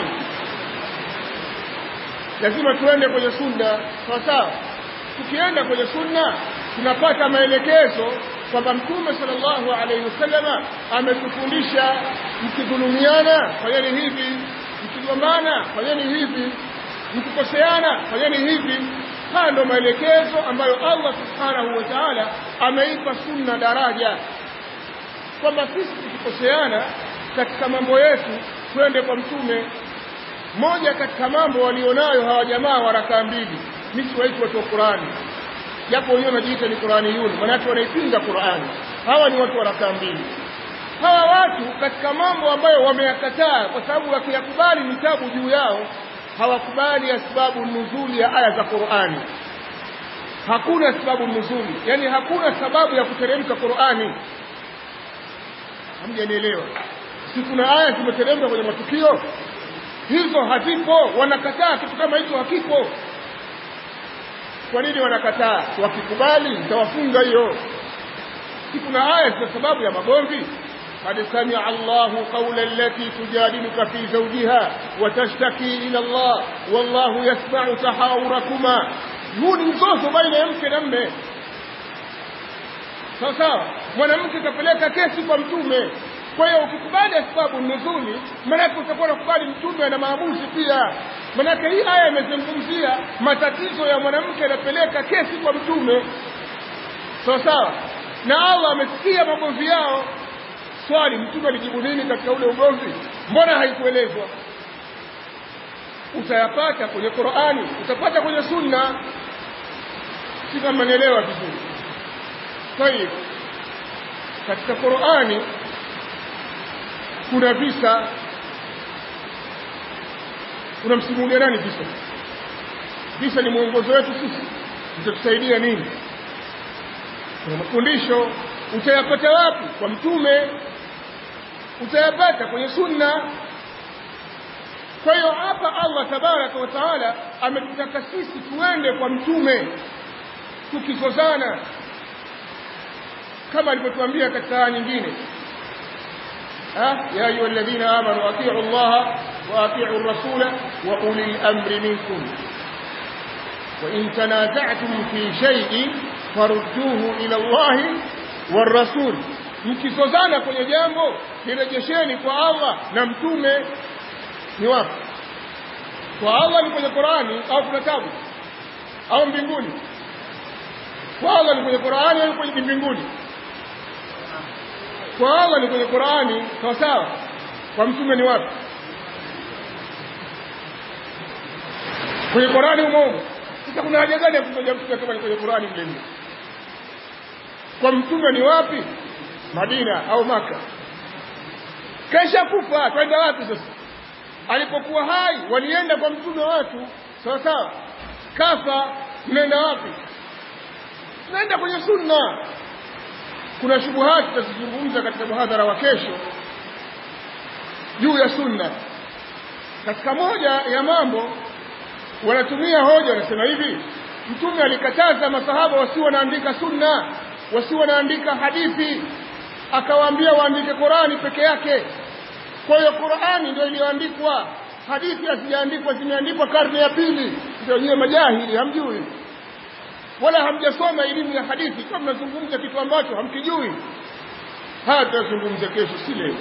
lazima tuende kwenye sunna, sawa sawa. Tukienda kwenye sunna tunapata maelekezo kwamba mtume sallallahu alaihi wasallam ametufundisha, mkidhulumiana fanyeni hivi, mkigombana fanyeni hivi, mkikoseana fanyeni hivi. Haya ndio maelekezo ambayo Allah subhanahu wa ta'ala ameipa sunna daraja, kwamba sisi tukikoseana katika mambo yetu twende kwa mtume. Moja katika mambo walionayo hawa jamaa wa rakaa mbili, mimi siwaiti watu wa Qur'ani, japo wenyewe wanajiita ni Qur'ani yuni, maana wanaipinga Qur'ani. Hawa ni watu wa rakaa mbili. Hawa watu katika mambo ambayo wameyakataa kwa sababu wakiyakubali mitabu juu yao, hawakubali asbabu nuzuli ya aya za Qur'ani. Hakuna sababu nuzuli, yani hakuna sababu ya kuteremka Qur'ani. Hamjanielewa? Si kuna aya zimeteremka kwenye matukio? Hizo hazipo, wanakataa kitu kama hicho hakipo. Kwa nini wanakataa? Wakikubali nitawafunga hiyo. Si kuna aya kwa sababu ya magomvi? قد سمع الله قول التي تجادلك في زوجها وتشتكي إلى الله والله يسمع تحاوركما. huu ni mzozo baina ya mke na mume. Sawa sawa, mwanamke kapeleka kesi kwa mtume. Kwa hiyo ukikubali sababu nuzuli, maana utakuwa unakubali mtume ana maamuzi pia. Maana hii aya imezungumzia matatizo ya mwanamke anapeleka kesi kwa mtume. Sawa sawa, na Allah amesikia magomvi yao. Swali, mtume alijibu nini katika ule ugomvi? Mbona haikuelezwa? Utayapata kwenye Qur'ani, utapata kwenye Sunna. Si kama nielewa vizuri. Kwa hiyo katika Qur'ani kuna visa, kuna msimulia nani visa? Visa ni mwongozo wetu sisi, utatusaidia nini? Kuna mafundisho, utayapata wapi? Kwa mtume. Utayapata kwenye Sunna. Kwa hiyo hapa Allah tabaraka wa taala ametutaka sisi tuende kwa mtume tukizozana, kama alivyotuambia katika aya nyingine, ha ya ayyuhalladhina amanu atii'u Allah wa atii'u ar-rasula wa ulil amri minkum wa in tanaza'tum fi shay'in farudduhu ila Allah war rasul. Mkizozana kwenye jambo nirejesheni kwa Allah na mtume. Ni wapi? Kwa Allah ni kwenye Qur'ani au kuna kitabu au mbinguni? Kwa Allah ni kwenye Qur'ani au kwenye mbinguni? Kwa Allah ni kwenye Qur'ani, sawa sawa. Kwa mtume ni wapi? Kwenye Qur'ani umo. Sasa kuna haja gani ya kutoja mtume kama ni kwenye Qur'ani mleni? Kwa mtume ni wapi? Madina au Maka? Kisha kufa twenda wapi sasa? Alipokuwa hai walienda kwa mtume watu, sawa sawa. Kafa nenda wapi? Nenda kwenye Sunna. Kuna shubuhati tutazungumza katika muhadhara wa kesho juu ya Sunna. Katika moja ya mambo wanatumia hoja, wanasema hivi: mtume alikataza masahaba wasiwe wanaandika Sunna, wasiwe wanaandika hadithi, akawaambia waandike Qur'ani peke yake. Kwa hiyo Qur'ani ndio iliyoandikwa, hadithi hazijaandikwa, zimeandikwa karne ya pili. Ndio nyie majahili hamjui, wala hamjasoma elimu ya hadithi, kama mnazungumza kitu ambacho hamkijui. Hata tuzungumze kesho, si leo.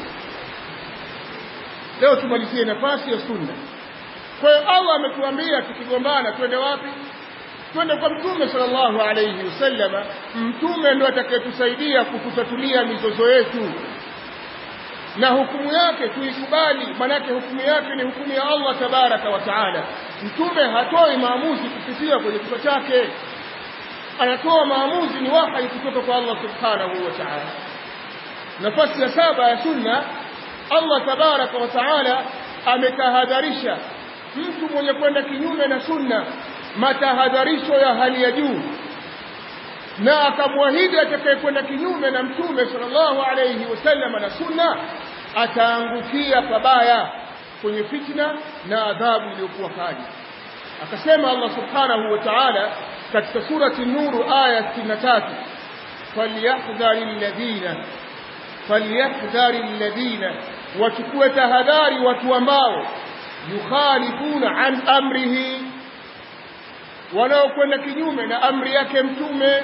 Leo tumalizie nafasi ya Sunna. Kwa hiyo Allah ametuambia tukigombana twende wapi? Twende kwa mtume sallallahu alayhi wasallam. Mtume ndiye atakayetusaidia kututatulia mizozo yetu, na hukumu yake tuikubali, manake hukumu yake ni hukumu ya Allah tabaraka wa taala. Mtume hatoi maamuzi kupitia kwenye kichwa chake, anatoa maamuzi ni wahi kutoka kwa Allah subhanahu wa ta'ala. Nafasi ya saba ya Sunna, Allah tabaraka wa taala ametahadharisha mtu mwenye kwenda kinyume na Sunna matahadharisho ya hali ya juu, na akamwahidi atakayekwenda kinyume na mtume sallallahu alayhi wasallam na Sunna ataangukia pabaya kwenye fitna na adhabu iliyokuwa kali. Akasema Allah subhanahu wa ta'ala katika surati An-Nur aya sitini na tatu, falyahdhari alladhina falyahdhari alladhina, wachukue tahadhari watu ambao yukhalifuna an amrihi, wanaokwenda kinyume na amri yake mtume,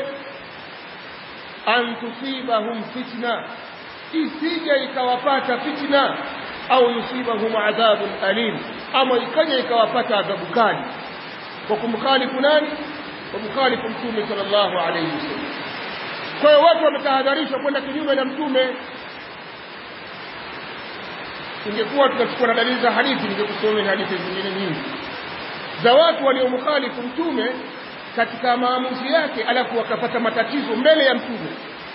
an tusibahum fitna, isije ikawapata fitna, au yusibahum adhabun alim, ama ikaje ikawapata adhabu kali kwa kumkhalifu nani? Kwa kumkhalifu mtume sallallahu alayhi wasallam. Kwa hiyo watu wametahadharishwa kwenda kinyume na mtume. Ingekuwa tutachukua na dalili za hadithi, ningekusomea hadithi zingine nyingi za watu waliomkhalifu mtume katika maamuzi yake, alafu wakapata matatizo mbele ya mtume.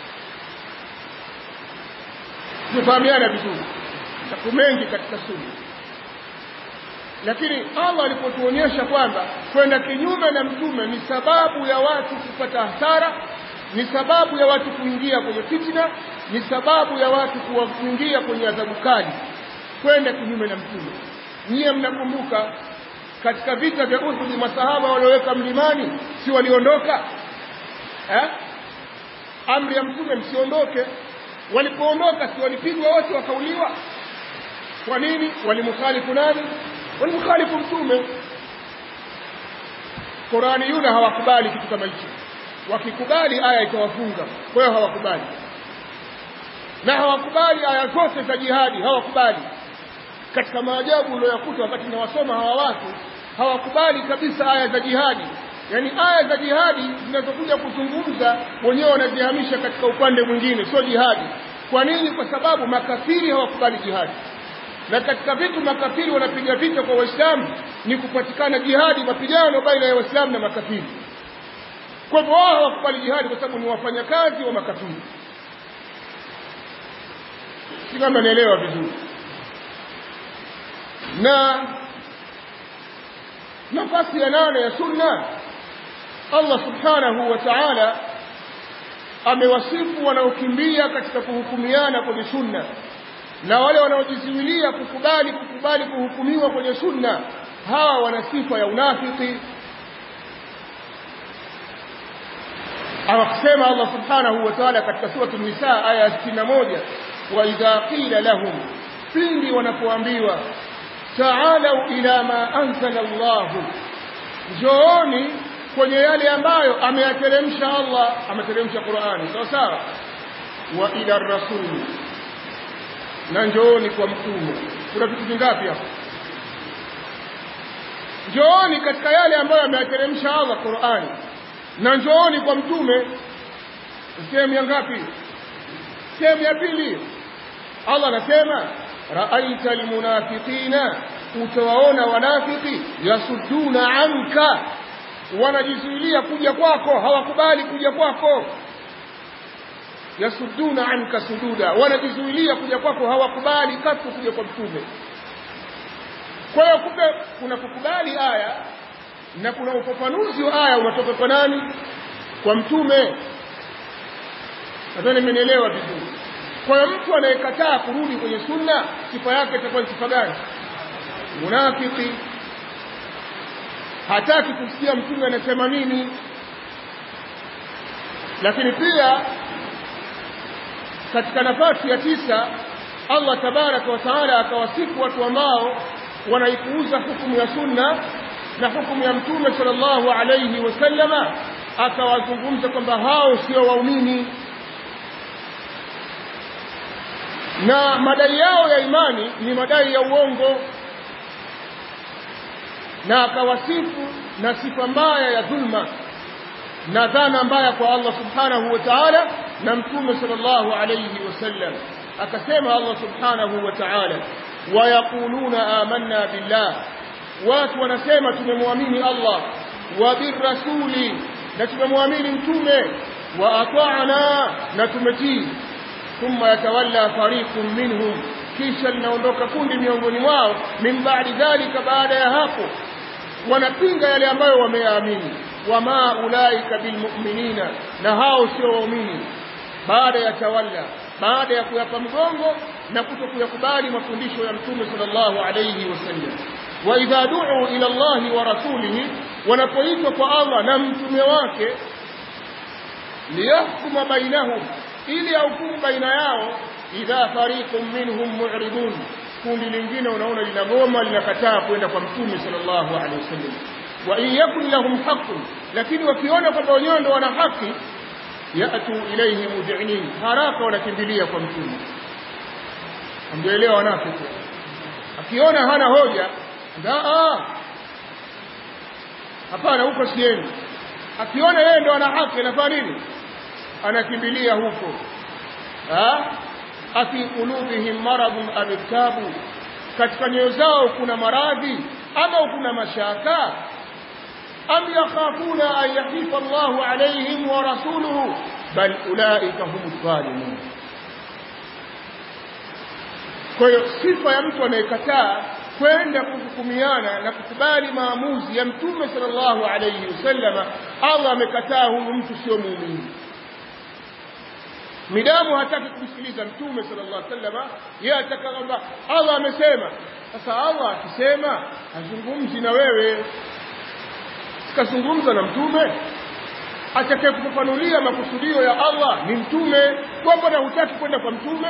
Tufahamiana vizuri na mengi katika sunna. Lakini Allah alipotuonyesha kwamba kwenda kinyume na mtume ni sababu ya watu kupata hasara, ni sababu ya watu kuingia kwenye fitna, ni sababu ya watu kuingia kwenye adhabu kali, kwenda kinyume na mtume. Nyie mnakumbuka katika vita vya Uhud masahaba walioweka mlimani si waliondoka? Eh? Amri ya mtume msiondoke. Walipoondoka si walipigwa wote wakauliwa? Kwa nini? Walimkhalifu nani? Walimkhalifu mtume. Qur'ani yuna hawakubali kitu kama hicho. Wakikubali aya itawafunga. Kwa hiyo hawakubali. Na hawakubali aya zote za jihadi, hawakubali. Katika maajabu uliyoyakuta wakati nawasoma hawa watu, hawakubali kabisa aya za jihadi. Yaani aya za jihadi zinazokuja kuzungumza wenyewe wanazihamisha katika upande mwingine, sio jihadi. Kwa nini? Kwa sababu makafiri hawakubali jihadi. Na katika vitu makafiri wanapiga vita kwa Waislamu ni kupatikana jihadi, mapigano baina ya Waislamu na makafiri. Kwa hivyo wao hawakubali jihadi kwa sababu ni wafanyakazi wa makafiri. Si kama naelewa vizuri. Na nafasi ya nane ya sunna, Allah subhanahu wa ta'ala amewasifu wanaokimbia katika kuhukumiana kwenye sunna, na wale wanaojizuilia kukubali kukubali kuhukumiwa kwenye sunna, hawa wana sifa ya unafiki. Akasema Allah subhanahu wa ta'ala katika sura an-Nisa aya sitini na moja, wa idha qila lahum, pindi wanapoambiwa, ta'alu ila ma anzala Allah, njooni kwenye yale ambayo ameyateremsha Allah, ameteremsha Qur'ani, sawa sawa, wa ila rasul, na njooni kwa mtume. Kuna vitu vingapi hapo? Njooni katika yale ambayo ameyateremsha Allah, Qur'ani, na njooni kwa mtume. Sehemu ya ngapi? Sehemu ya pili. Allah anasema ra'aita almunafiqina, utawaona wanafiki, yasudduna anka, wanajizuilia kuja kwako, hawakubali kuja kwako. Yasudduna anka sududa, wanajizuilia kuja kwako, hawakubali katu kuja kwa mtume. Kwa hiyo kumbe kuna kukubali aya na kuna ufafanuzi wa aya unatoka kwa nani? Kwa mtume. Nadhani mmenielewa vizuri. Kwa hiyo mtu anayekataa kurudi kwenye sunna, sifa yake itakuwa ni sifa gani? Munafiki. Hataki kusikia mtume anasema nini. Lakini pia katika nafasi ya tisa, Allah tabaraka wa taala akawasifu watu ambao wanaipuuza hukumu ya sunna na hukumu ya mtume sallallahu alayhi wasallama, akawazungumza kwamba hao sio waumini na madai yao ya imani ni madai ya uongo, na akawasifu na sifa mbaya ya dhulma na dhana mbaya kwa Allah subhanahu wa ta'ala na mtume sallallahu alayhi wasallam. Akasema Allah subhanahu wa ta'ala, wa yaquluna amanna billah, watu wanasema tumemwamini Allah, wa birrasuli, na tumemwamini mtume, wa ata'na, na tumetii. Thumma yatawalla fariqun minhum, kisha linaondoka kundi miongoni mwao, min ba'di dhalika, baada ya hapo wanapinga yale ambayo wameamini. Wama ulaika bilmu'minina, na hao sio waumini. Baada ya tawalla, baada ya kuyapa mgongo na kutokuyakubali mafundisho ya mtume sallallahu alayhi wasallam. Wa idha du'u ila Allah wa rasulihi, wanapoitwa kwa Allah na mtume wake, liyahkuma bainahum, ili ahukumu baina yao, idha fariqun minhum mu'ridun, kundi lingine unaona linagoma, linakataa kwenda kwa mtume sallallahu alayhi wasallam. Wa in yakun lahum haqqun, lakini wakiona kwamba wenyewe ndio wana haki, yatu ilayhi mud'inin, haraka wanakimbilia kwa mtume. Amjaelewa wanafiki, akiona hana hoja, ndaa hapana, huko sieni. Akiona yeye ndio ana haki, anafanya nini? Anakimbilia huko. Ha? Afi qulubihim maradun am irtabu, katika nyoyo zao kuna maradhi ama kuna mashaka, am yakhafuna an yahifa Allahu alayhim wa rasuluhu bal ulaika humuz zalimun. Kwa hiyo sifa ya mtu anayekataa kwenda kuhukumiana na kukubali maamuzi ya Mtume sallallahu alayhi wasallam, Allah amekataa huyu mtu sio muumini. Midamu hataki kumsikiliza Mtume sallallahu alayhi wasallam, yeye ataka kwamba Allah amesema. Sasa Allah akisema azungumzi na wewe, sikazungumza na Mtume. Atakaye kufafanulia makusudio ya Allah ni Mtume. Kwa mbona hutaki kwenda kwa Mtume?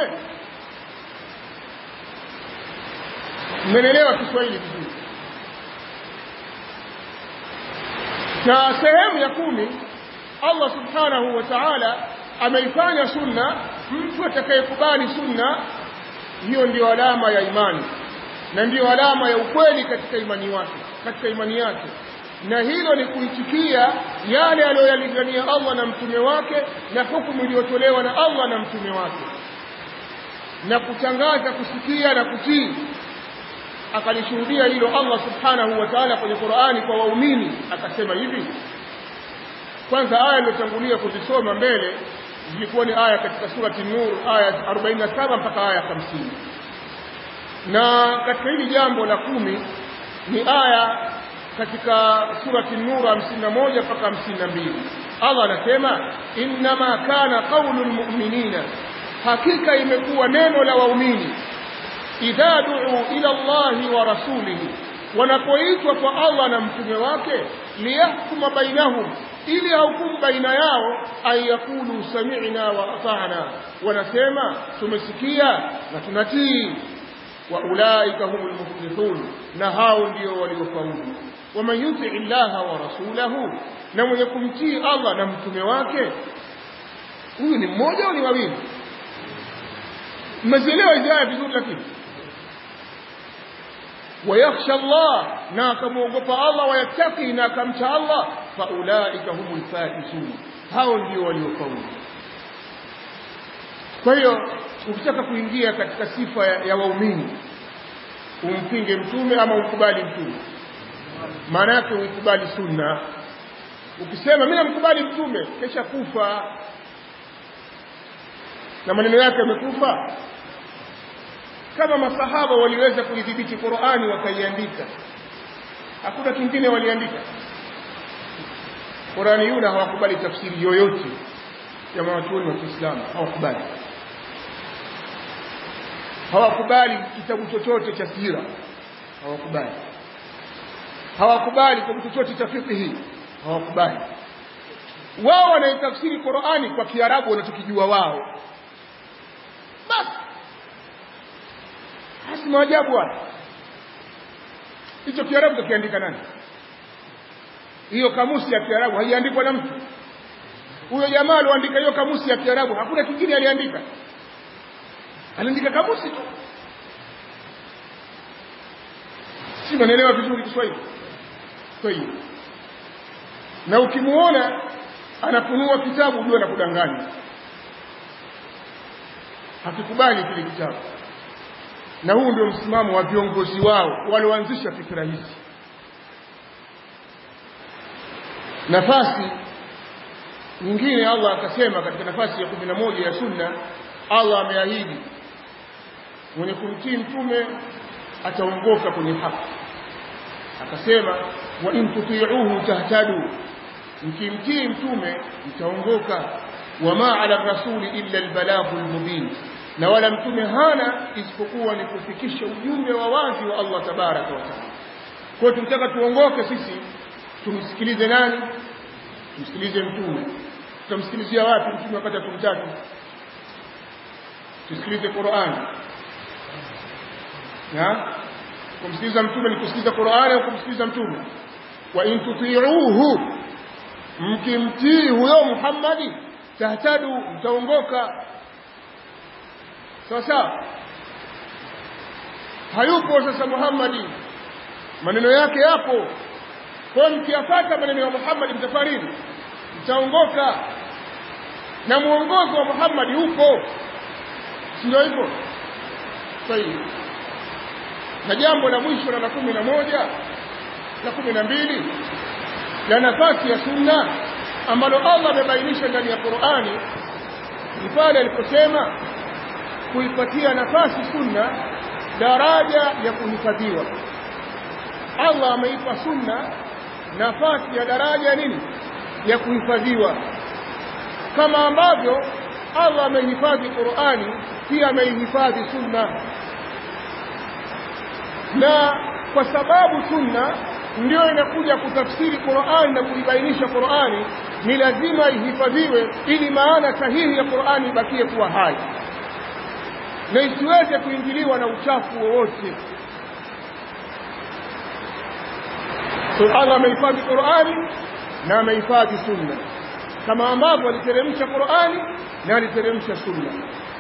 Mmeelewa Kiswahili vizuri? Na sehemu ya kumi, Allah subhanahu wa ta'ala ameifanya sunna. Mtu atakayekubali sunna, hiyo ndio alama ya imani na ndio alama ya ukweli katika imani yake, katika imani yake. Na hilo ni kuitikia yale aliyoyalingania Allah na mtume wake na hukumu iliyotolewa na Allah na mtume wake, na kutangaza kusikia na kutii. Akalishuhudia hilo Allah subhanahu wa ta'ala kwenye Qur'ani kwa waumini, akasema hivi. Kwanza aya iliyotangulia kuzisoma mbele zilikuwa ni aya katika surati Nur, aya arobaini na saba mpaka aya hamsini. Na katika hili jambo la kumi ni aya katika surati Nur hamsini na moja mpaka hamsini na mbili. Allah anasema inma kana qaulul mu'minina, hakika imekuwa neno la waumini, idha du'u ila Allahi wa rasulihi, wanapoitwa kwa Allah na mtume wake, liyahkuma bainahum, ili hukumu baina yao, ayakulu sami'na wa ata'na, wanasema tumesikia na tunatii. Wa ulaika humul muflihun, na hao ndio waliofaulu. Wa man yuti illaha wa rasulahu, na mwenye kumtii Allah na mtume wake, huyu ni mmoja au ni wawili? Mmeelewa hizo aya vizuri? Lakini wayakhsha Allah, na akamuogopa Allah, wayattaqi, na akamcha Allah, fa ulaika humul faizun, hao ndio waliofaulu. Kwa hiyo ukitaka kuingia katika sifa ya, ya waumini, umpinge mtume ama ukubali mtume, maana yake ukubali sunna. Ukisema mimi namkubali mtume, kesha kufa na maneno yake yamekufa. Kama masahaba waliweza kuidhibiti Qur'ani wakaiandika, hakuna kingine waliandika. Qur'ani yuna hawakubali tafsiri yoyote ya wanachuoni wa Kiislamu, hawakubali. Hawakubali kitabu chochote cha sira, hawakubali. Hawakubali kitabu chochote cha fiqh, hawakubali. Wao wanaitafsiri Qur'ani kwa Kiarabu wanachokijua wao. Basi hasi maajabu hapa. Hicho Kiarabu kiandika nani? Hiyo kamusi ya Kiarabu haiandikwa na mtu. Huyo jamaa aliandika hiyo kamusi ya Kiarabu, hakuna kingine aliandika. Aliandika kamusi tu. Si mnaelewa vizuri Kiswahili? Kwa hiyo na ukimuona anafunua kitabu ndio anakudanganya. Hakikubali kile kitabu. Na huu ndio msimamo wa viongozi wao walioanzisha fikra hizi. Nafasi nyingine Allah akasema katika nafasi ya kumi na moja ya sunna, Allah ameahidi mwenye kumtii mtume ataongoka kwenye haki. Akasema wa in tuti'uhu tahtadu, mkimtii mtume mtaongoka. Wama ala rasuli illa albalaghul mubin, na wala mtume hana isipokuwa ni kufikisha ujumbe wa wazi wa Allah tabaraka wa taala. Kwa tunataka tuongoke sisi, tumsikilize nani? Tumsikilize mtume. Tutamsikilizia wapi mtume wakati tumtaki? Tusikilize Qur'an. Na kumsikiliza mtume ni kusikiliza Qur'an au kumsikiliza mtume? Wa in tuti'uhu, mkimtii huyo Muhammadi, tahtadu, mtaongoka. Sasa hayupo sasa Muhammadi, maneno yake yapo. Kwa mkiyafuata maneno ya Muhammad mtafaridi, mtaongoka. Na muongozo wa Muhammad upo, sio hivyo? Sahihi. Na jambo la mwisho la kumi na moja na kumi na mbili la nafasi ya sunna ambalo Allah amebainisha ndani ya Qur'ani ni pale aliposema kuipatia nafasi sunna daraja ya kuhifadhiwa. Allah ameipa sunna nafasi ya daraja nini? Ya kuhifadhiwa. Kama ambavyo Allah amehifadhi Qur'ani, pia amehifadhi sunna. Na kwa sababu sunna ndio inakuja kutafsiri Qur'ani na kuibainisha Qur'ani, ni lazima ihifadhiwe ili maana sahihi ya Qur'ani ibakie kuwa hai na isiweze kuingiliwa na uchafu wowote. So Allah amehifadhi Qur'ani na amehifadhi sunna, kama ambavyo aliteremsha Qur'ani na aliteremsha sunna.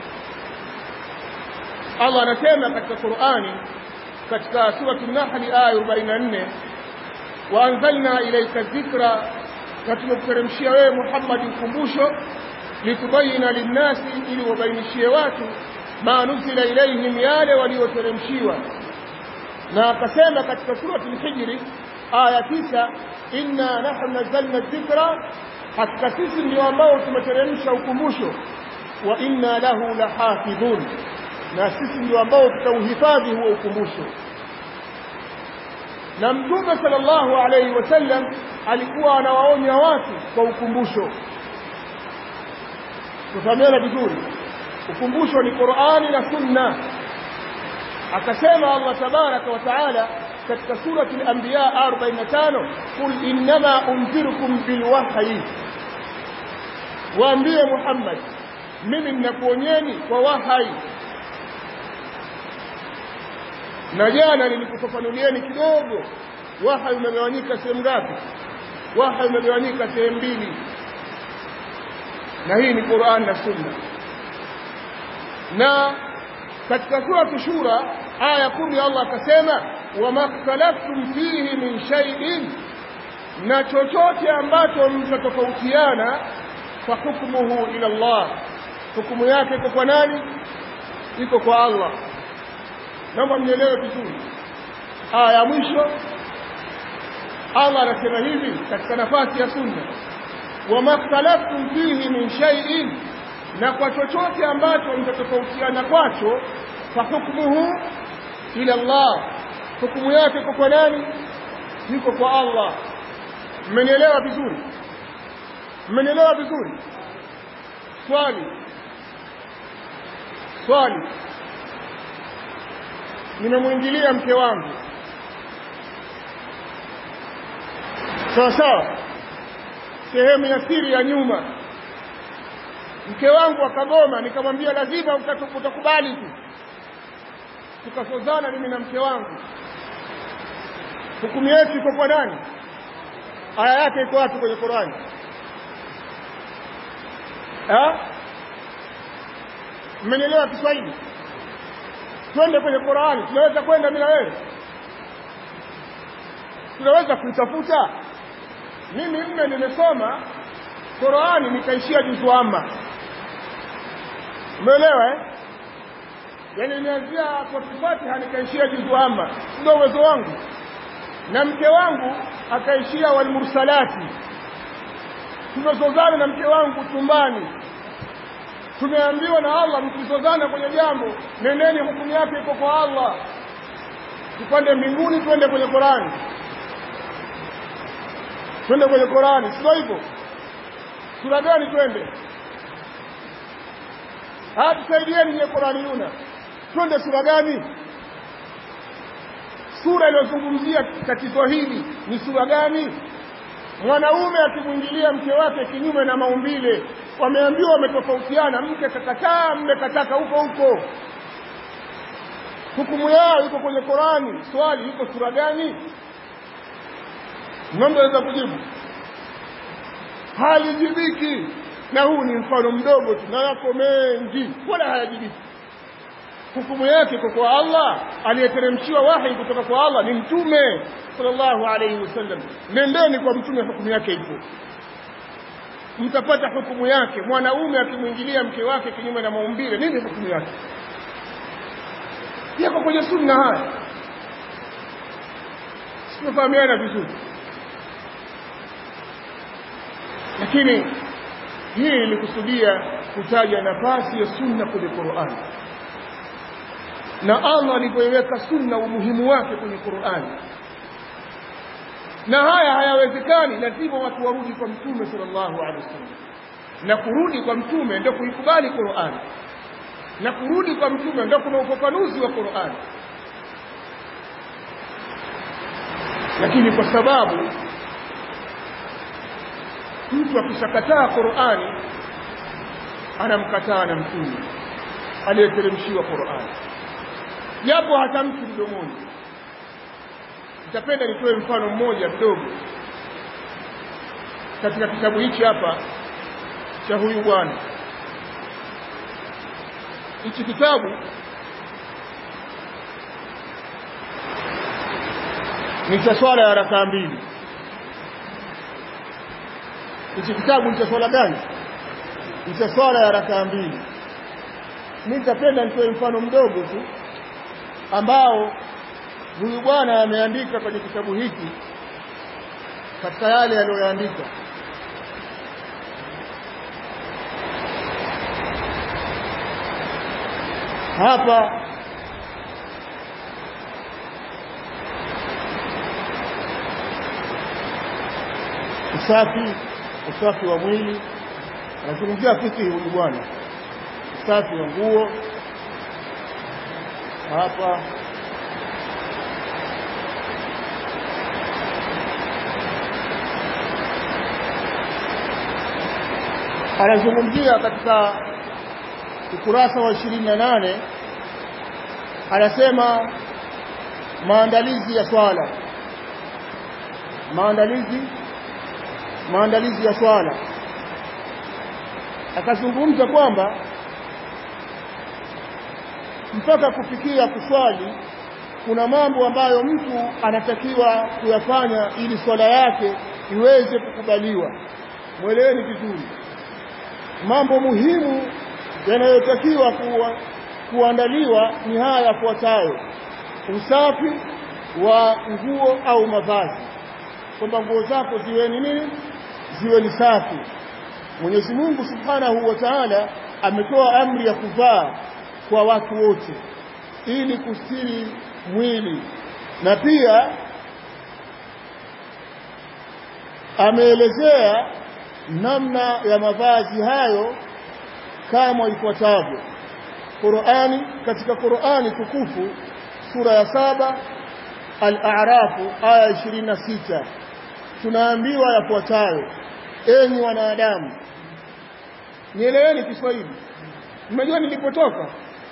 Allah anasema katika Qur'ani katika sura an-Nahl aya arobaini na nne, wa anzalna ilayka dhikra, na tumekuteremshia wewe Muhammad ukumbusho, litubayina linnasi, ili wabainishie watu ma nuzila ilayhim, yale walioteremshiwa. Na akasema katika sura al-Hijr aya tisa, inna nahnu nazzalna dhikra, hakika sisi ndio ambao tumeteremsha ukumbusho, wa inna lahu lahafidhun, na sisi ndio ambao tutauhifadhi huo ukumbusho. Na Mtume sallallahu alayhi wasallam alikuwa anawaonya watu kwa ukumbusho. Tufahamiana vizuri, ukumbusho ni Qur'ani na sunna. Akasema Allah tabaraka wa taala katika surati al-Anbiya arobaini na tano, qul innama unzirukum bilwahyi, waambie Muhammad, mimi ninakuonyeni kwa wahyi. Na jana nilikufafanulieni kidogo wahyi umegawanyika sehemu ngapi. Wahyi umegawanyika sehemu mbili, na hii ni Qur'an na sunna. Na katika sura Shura aya kumi Allah akasema, wama ikhtalaftum fihi min shay'in, na chochote ambacho mtatofautiana, fa hukmuhu ila Allah, hukumu yake iko kwa nani? Iko kwa Allah. Naomba mnielewe vizuri. Aya ya mwisho Allah anasema hivi katika nafasi ya sunna, wama ikhtalaftum fihi min shay'in, na kwa chochote ambacho mtatofautiana kwacho, fa hukmuhu ila Allah, hukumu yake iko kwa nani? Iko kwa Allah. Mmenielewa vizuri? Mmenielewa vizuri? Swali swali nimemwingilia mke wangu, sawa sawa, sehemu ya siri ya nyuma. Mke wangu akagoma, nikamwambia lazima utakubali tu, tukasozana mimi na mke wangu. Hukumu yetu iko kwa nani? Aya yake iko wapi kwenye Qur'ani? Ah, mmenielewa Kiswahili? Twende kwenye Qur'ani. Tunaweza kwenda mimi na wewe? Tunaweza kuitafuta? Mimi mme nimesoma Qur'ani nikaishia juzu amma. Umeelewa eh? Yaani nimeanzia kwa Fatiha nikaishia juzu amma. Ndio uwezo wangu. Na mke wangu akaishia wal mursalati. Tumezozana na mke wangu chumbani. Tumeambiwa na Allah, mkizozana kwenye jambo, nendeni, hukumu yake iko kwa Allah. Tupande mbinguni, twende kwenye Qur'ani. Twende kwenye Qur'ani, sio hivyo? Sura gani twende? Hata saidieni nye Qur'ani yuna. Twende sura gani? Sura iliyozungumzia tatizo hili ni sura gani? Mwanaume akimwingilia mke wake kinyume na maumbile, wameambiwa wametofautiana, mke kakataa, mume kataka huko huko. Hukumu yao iko kwenye Qur'ani. Swali, iko sura gani? Mambo yanaweza kujibu. Halijibiki. Na huu ni mfano mdogo tu, na yako mengi wala hayajibiki. Hukumu yake iko kwa Allah. Aliyeteremshiwa wahi kutoka kwa Allah ni Mtume sallallahu alayhi wasallam. Nendeni kwa Mtume, hukumu yake ipo, mtapata hukumu yake. Mwanaume akimwingilia mke wake kinyume na maumbile, nini hukumu yake? Yako kwenye sunna haya. tunafahamiana vizuri. Lakini hii ilikusudia kutaja nafasi ya sunna kwenye Qur'an, na Allah alipoiweka sunna umuhimu wake kwenye Qur'an. Na haya hayawezekani, lazima watu warudi kwa Mtume sallallahu alaihi wasallam, na kurudi kwa Mtume ndio kuikubali Qur'an, na kurudi kwa Mtume ndio kuna ufafanuzi wa Qur'an. Lakini kwa sababu mtu akishakataa Qur'ani anamkataa na Mtume aliyeteremshiwa Qur'ani, japo hata mtu mdomoni. Nitapenda nitoe mfano mmoja mdogo katika kitabu hichi hapa cha huyu bwana. Hichi kitabu ni cha swala ya rakaa mbili. Hichi kitabu ni cha swala gani? Ni cha swala ya rakaa mbili. Mimi nitapenda nitoe mfano mdogo tu ambao huyu bwana ameandika kwenye kitabu hiki, katika yale aliyoandika. Hapa usafi, usafi wa mwili, anazungumzia fikihi huyu bwana, usafi wa nguo. Hapa anazungumzia katika ukurasa wa ishirini na nane, anasema maandalizi ya swala, maandalizi maandalizi ya swala. Akazungumza kwamba mpaka kufikia kuswali kuna mambo ambayo mtu anatakiwa kuyafanya ili swala yake iweze kukubaliwa. Mweleweni vizuri, mambo muhimu yanayotakiwa kuwa, kuandaliwa ni haya yafuatayo: usafi wa nguo au mavazi, kwamba nguo zako ziwe ni nini? Ziwe ni safi. Mwenyezi Mungu Subhanahu wa Ta'ala ametoa amri ya kuvaa kwa watu wote ili kustiri mwili, na pia ameelezea namna ya mavazi hayo kama ifuatavyo. Qur'ani, katika Qur'ani tukufu sura ya saba Al-A'raf aya ishirini na sita tunaambiwa yafuatayo: enyi wanadamu. Nieleweni Kiswahili, mmejua nilipotoka.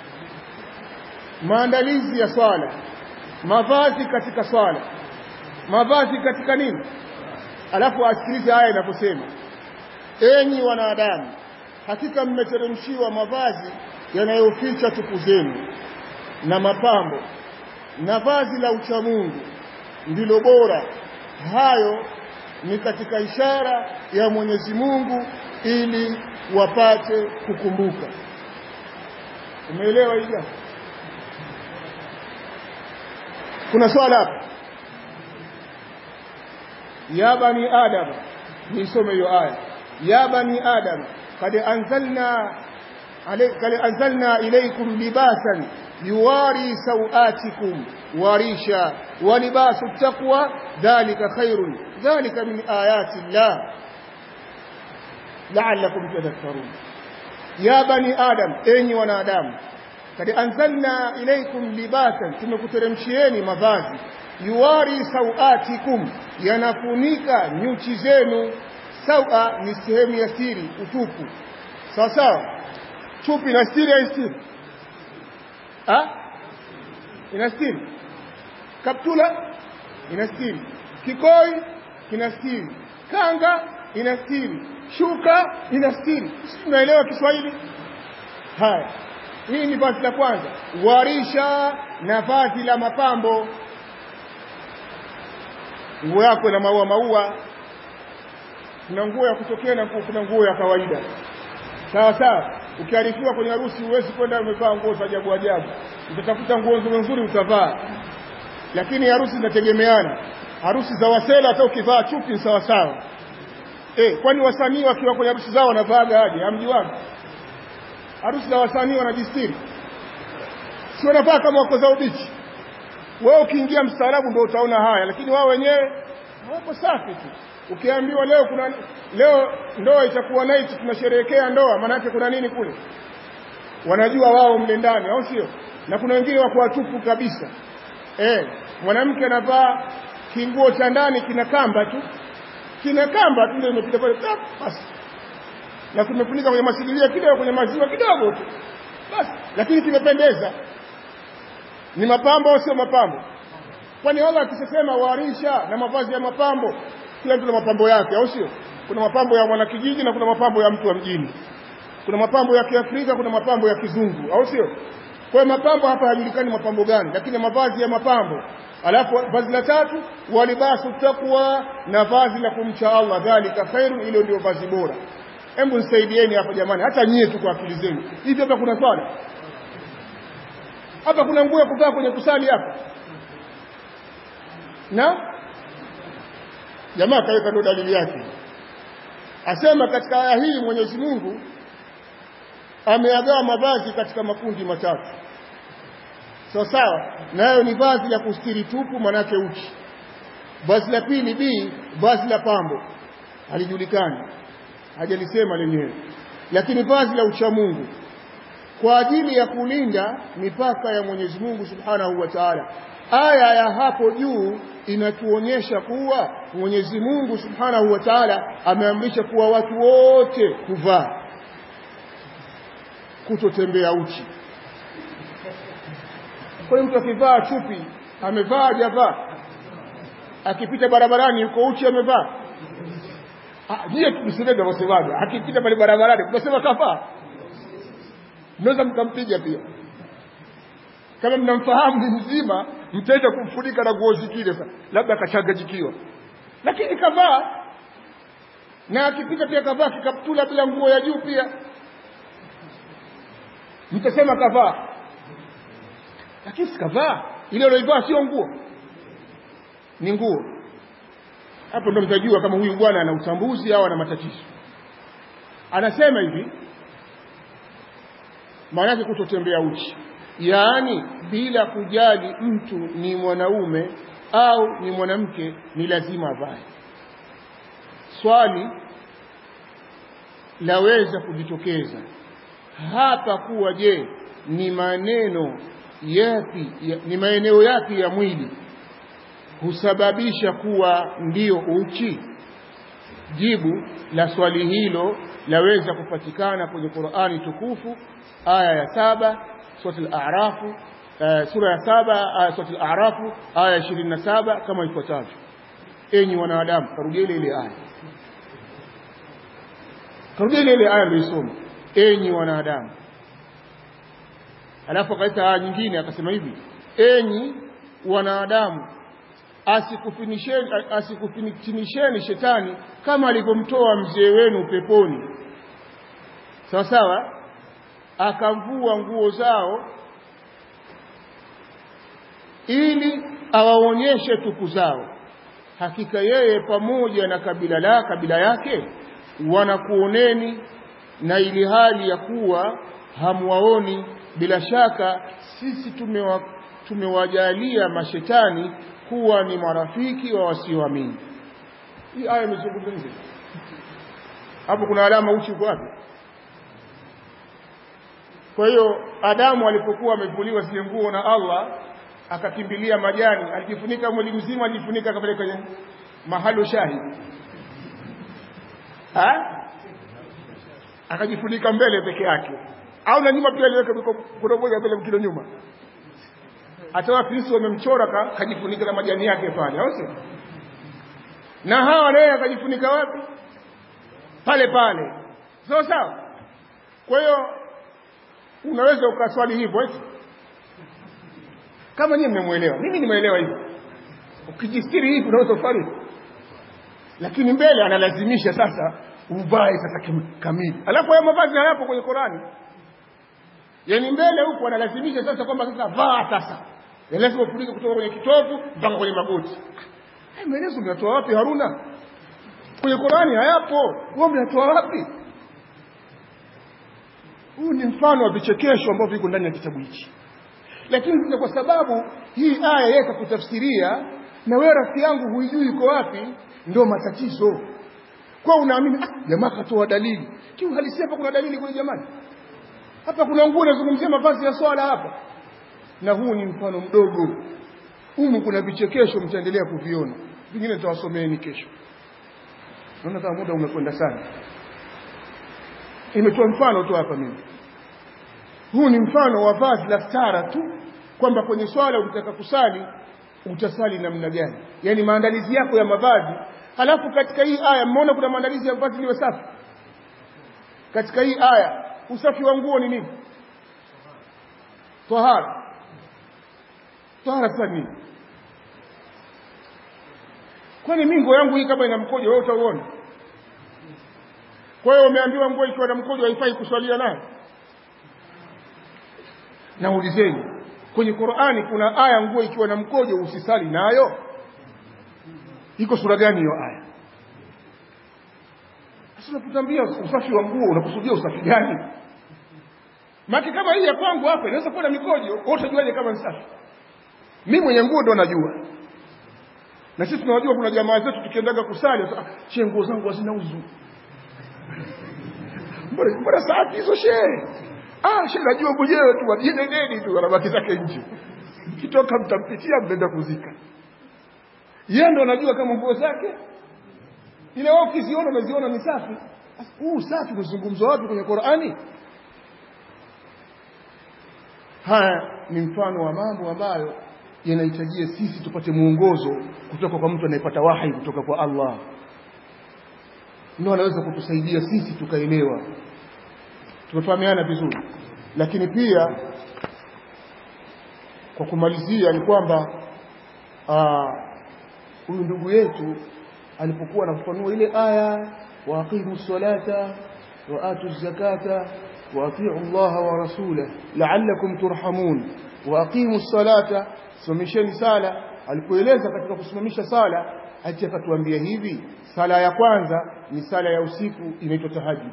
Maandalizi ya swala, mavazi katika swala, mavazi katika nini? Alafu asikilize haya inaposema: enyi wanadamu, hakika mmeteremshiwa mavazi yanayoficha tupu zenu na mapambo, na vazi la uchamungu ndilo bora. Hayo ni katika ishara ya Mwenyezi Mungu ili wapate kukumbuka. Umeelewa hili? Kuna swala hapa, ya bani adam, nisome hiyo aya. Ya bani adam qad anzalna alayka qad anzalna ilaykum libasan yuwari sawatikum warisha wa libasu taqwa dhalika khairun dhalika min ayati llah la'allakum tadhakkarun. Ya bani adam, enyi wanadamu, qad anzalna ilaykum libasan, tumekuteremshieni mavazi, yuwari sawatikum, yanafunika nyuchi zenu. Sawa ni sehemu ya siri, utupu. Sawa sawa, chupi na siri ya siri. Ah? Inastiri. Kaptula inastiri. Kikoi kinastiri. Kanga inastiri. Shuka inastiri. Unaelewa Kiswahili? Haya. Hii ni vazi la kwanza. Warisha na vazi la mapambo. Nguo yako na maua maua. Kuna nguo ya kutokea na kuna nguo ya kawaida. Sawa sawa. Ukiarifiwa kwenye harusi huwezi kwenda umevaa nguo za ajabu ajabu. Utatafuta nguo nzuri nzuri utavaa. Lakini harusi zinategemeana. harusi za wasela hata ukivaa chupi ni sawa sawa. Eh, kwani wasanii wakiwa kwenye harusi zao wanavaa aje? Hamji wangu. Harusi za wasanii wanajistiri. Si wanavaa kama wako za ubichi. Wewe ukiingia mstaarabu ndio utaona haya, lakini wao wenyewe wako safi tu. Ukiambiwa leo kuna leo ndoa itakuwa night tunasherehekea ndoa, maana yake kuna nini kule? Wanajua wao mle ndani, au sio? Na kuna wengine wako watupu kabisa. Eh, mwanamke anavaa kinguo cha ndani kina kamba tu. Kina kamba tu ndio imepita pale basi. Na kumefunika kwenye masidilia kidogo, kwenye maziwa kidogo tu. Basi, lakini kimependeza. Ni mapambo au sio mapambo? Kwani Allah akisema warisha na mavazi ya mapambo, kila mtu na mapambo yake, au sio? Kuna mapambo ya mwanakijiji na kuna mapambo ya mtu wa mjini. Kuna mapambo ya Kiafrika, kuna mapambo ya kizungu, au sio? Kwa hiyo mapambo hapa hajulikani mapambo gani, lakini mavazi ya mapambo. Alafu vazi la tatu, walibasu taqwa, na vazi la kumcha Allah, dhalika khairu, ile ndio vazi bora. Hebu nisaidieni hapa jamani, hata nyie tu kwa akili zenu. Hivi hapa kuna swala? Hapa kuna nguo ya kuvaa kwenye kusali hapa? Na jamaa kaweka ndo dalili yake. Asema katika aya hii Mwenyezi Mungu ameagawa mavazi katika makundi matatu. Sawa sawa, nayo ni vazi la kustiri tupu, manake uchi. Vazi la pili B, vazi la pambo. Halijulikani. Hajalisema lenyewe. Lakini vazi la ucha Mungu kwa ajili ya kulinda mipaka ya Mwenyezi Mungu Subhanahu wa Ta'ala. Aya ya hapo juu inatuonyesha kuwa Mwenyezi Mungu Subhanahu wa Ta'ala ameamrisha kuwa watu wote kuvaa, kutotembea uchi. Kwa hiyo mtu akivaa chupi, amevaa hajavaa? Akipita barabarani yuko uchi amevaa? Ah, ndiye tusiende wasemaje? Akipita pale barabarani tunasema kafaa. Mnaweza mkampiga pia. Kama mnamfahamu ni mzima, mtaenda kumfunika na nguo zingine sasa. Labda akachanganyikiwa. Lakini kavaa. Na akipita pia kavaa kikaptula bila nguo ya juu pia. Mtasema kavaa. Lakini sikavaa. Ile aliyovaa sio nguo. Ni nguo. Hapo ndo mtajua kama huyu bwana ana utambuzi au ana matatizo. Anasema hivi, maana yake kutotembea uchi, yaani bila kujali mtu ni mwanaume au ni mwanamke, ni lazima avae. Swali laweza kujitokeza hapa kuwa je, ni maneno yapi ya, ni maeneo yapi ya mwili husababisha kuwa ndio uchi? Jibu la swali hilo laweza kupatikana kwenye Qur'ani tukufu, aya ya saba sura al-A'raf, uh, sura ya saba aya sura al-A'raf aya ishirini na saba kama ifuatavyo: enyi wanadamu, karudia ile ile aya, karudia ile ile aya niliyosoma, enyi wanadamu. Alafu akaita aya nyingine akasema hivi, enyi wanadamu, asikufinisheni asikufinisheni shetani kama alivyomtoa mzee wenu peponi. Sawa sawa, akavua nguo zao ili awaonyeshe tupu zao. Hakika yeye pamoja na kabila la kabila yake wanakuoneni, na ili hali ya kuwa hamwaoni. Bila shaka sisi tumewa, tumewajalia mashetani kuwa ni marafiki wa wasioamini. Hii aya imezungumza hapo, kuna alama uchi uko wapi? Kwa hiyo Adamu alipokuwa amevuliwa zile nguo na Allah, akakimbilia majani, alijifunika mwili mzima, alijifunika kama kwenye mahalo shahidi. Ha? Akajifunika mbele peke yake. Au na nyuma pia aliweka kuna moja mbele mkilo nyuma. Atawa Kristo wamemchora kajifunika na majani yake pale, au sio? Na hawa naye akajifunika wapi? Pale pale. Sawa sawa. Kwa hiyo unaweza ukaswali hivyo eti kama nyinyi mmemuelewa. Mimi nimeelewa hivyo. Ukijistiri hivi unaweza kufanya. Lakini mbele analazimisha sasa uvae sasa kamili. Alafu haya mavazi hayapo kwenye Qur'ani. Yaani mbele huko analazimisha sasa kwamba sasa vaa sasa. Lazima ufunike kutoka kwenye kitovu mpaka kwenye magoti. Haya maelezo umetoa wapi Haruna? Kwenye Qur'ani hayapo. Wewe umetoa wapi? Huu ni mfano wa vichekesho ambavyo viko ndani ya kitabu hichi. Lakini kwa sababu hii aya yeka kutafsiria na wewe rafiki yangu huijui iko wapi, ndio matatizo. Kwa unaamini ah, jamaa katoa dalili. Kiuhalisia hapa kuna dalili kwa jamani. Hapa kuna nguo inazungumzia mavazi ya swala hapa. Na huu ni mfano mdogo. Humu kuna vichekesho mtaendelea kuviona. Vingine nitawasomeeni kesho. Naona kama muda umekwenda sana. Imetoa mfano tu hapa mimi. Huu ni mfano wa vazi la stara tu, kwamba kwenye swala ukitaka kusali utasali namna gani. Yaani maandalizi yako ya mavazi. Halafu katika hii aya mmeona kuna maandalizi ya vazi liwe safi. Katika hii aya usafi wa nguo ni nini? Tahara. Tahara sasa nini? Kwani mimi nguo yangu hii kama ina mkojo wewe utaona? Kwa hiyo umeambiwa nguo ikiwa na mkojo haifai kuswalia nayo? Na ulizeni, kwenye Qur'ani kuna aya nguo ikiwa na mkojo usisali nayo? Iko sura gani hiyo aya? Sasa tutambia usafi wa nguo unakusudia usafi gani? Maki kama hii ya kwangu hapa inaweza kuwa na mikojo, wewe utajuaje kama ni safi? Mimi mwenye nguo ndo najua. Na sisi tunajua kuna jamaa zetu tukiendaga kusali, ah, che nguo zangu hazina uzu. Mbona mbona safi hizo shehe? Ah, shehe najua mwenyewe tu wajine nini tu anabaki zake nje. Kitoka mtampitia mnaenda kuzika. Yeye ndo anajua kama nguo zake ile wao kiziona unaziona ni safi. Huu safi kuzungumzwa wapi kwenye Qur'ani? Haya ni mfano wa mambo ambayo yanahitajia sisi tupate muongozo kutoka kwa mtu anayepata wahi kutoka kwa Allah. Ndio anaweza kutusaidia sisi tukaelewa. Tumefahamiana vizuri. Lakini pia kwa kumalizia ni kwamba huyu ndugu yetu alipokuwa anafafanua ile aya wa aqimus salata wa atuz zakata wa atii'u Allah wa rasulahu la'allakum turhamun wa aqimus salata, simamisheni sala. Alipoeleza katika kusimamisha sala acha akatuambia hivi, sala ya kwanza ni sala ya usiku inaitwa tahajjud,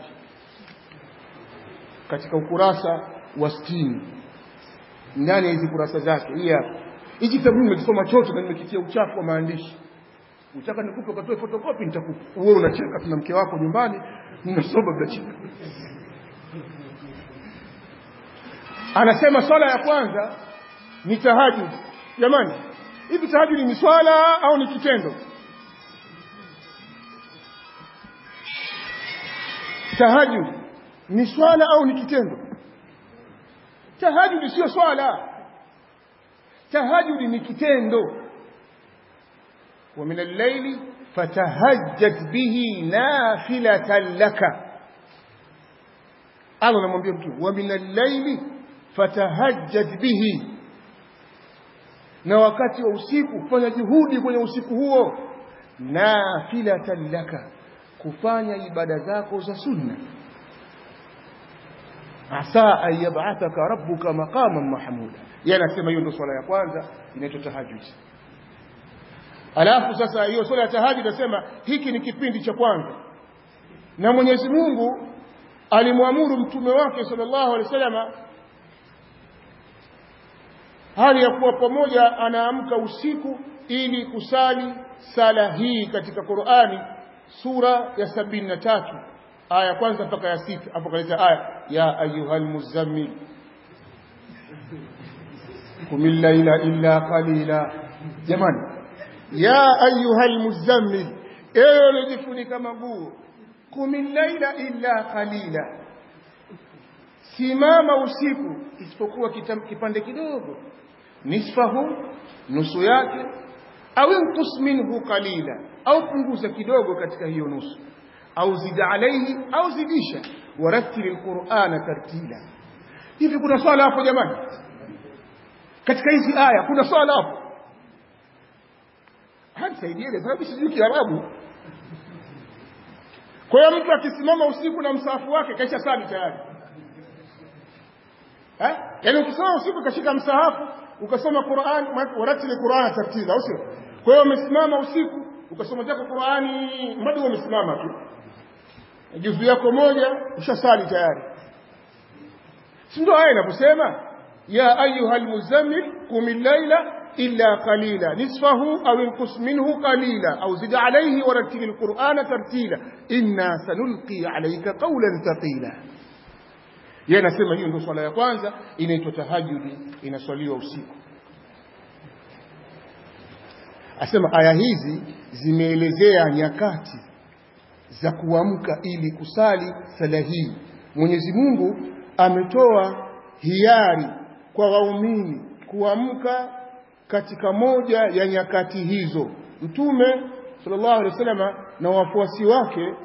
katika ukurasa wa sitini ndani ya hizo kurasa zake. Hii hapa hiki kitabu nimekisoma chote na nimekitia uchafu wa maandishi. Utaka nikupe ukatoe photocopy nitakupa. Wewe unacheka tuna mke wako nyumbani mnasoma bila cheka. Anasema swala ya kwanza ni tahajjud. Jamani, hivi tahajjud ni swala au ni kitendo? Tahajjud ni swala au ni kitendo? Tahajjud sio swala. Tahajjud ni kitendo. ومن الليل فتهجد به نافلة لك. الله anamwambia mtu ومن الليل فتهجد به, na wakati wa usiku fanya juhudi kwenye usiku huo, nafilatan laka, kufanya ibada zako za sunna. Asa an yab'athaka rabbuka maqaman mahmuda. Yeye anasema hiyo ndio swala ya kwanza inaitwa tahajjud. Alafu sasa hiyo swala ya tahajjud nasema hiki ni kipindi cha kwanza, na Mwenyezi Mungu alimwamuru mtume wake sallallahu alaihi wasallam hali ya kuwa pamoja anaamka usiku ili kusali sala hii katika Qur'ani, sura ya sabini na tatu aya kwanza mpaka ya sita. Hapo kaleta aya ya ayyuhal muzammil qumil layla illa qalila. Jamani, ya ayyuhal muzammil, ewe ulijifunika maguo, qumil layla illa qalila, simama usiku isipokuwa kipande kidogo, nisfahu, nusu yake, au inqus minhu qalila, au punguza kidogo katika hiyo nusu, au zid alayhi, au zidisha, warattil alqur'ana tartila. Hivi kuna swala hapo jamani? Katika hizi aya kuna swala hapo? Hanisaidieni sababu sijui Kiarabu. Kwa hiyo mtu akisimama usiku na msahafu wake kaisha sali tayari. Eh? Yaani ukisoma usiku kashika msahafu ukasoma Qur'an, warattil alqur'ana tartila, au sio? Kwa hiyo umesimama usiku ukasoma zako Qur'ani, bado umesimama tu, juzu yako moja ushasali tayari. Si ndio aya inaposema ya ayyuhal muzammil qum al-layla illa qalila nisfahu aw inqus minhu qalila aw zid alayhi warattil al-Qur'ana tartila inna sanulqi alayka qawlan thaqila. Yeye anasema hiyo ndio swala ya kwanza inaitwa tahajjudi, inaswaliwa usiku. Asema aya hizi zimeelezea nyakati za kuamka ili kusali sala hii. Mwenyezi Mungu ametoa hiari kwa waumini kuamka katika moja ya nyakati hizo. Mtume sallallahu alaihi wasallam na wafuasi wake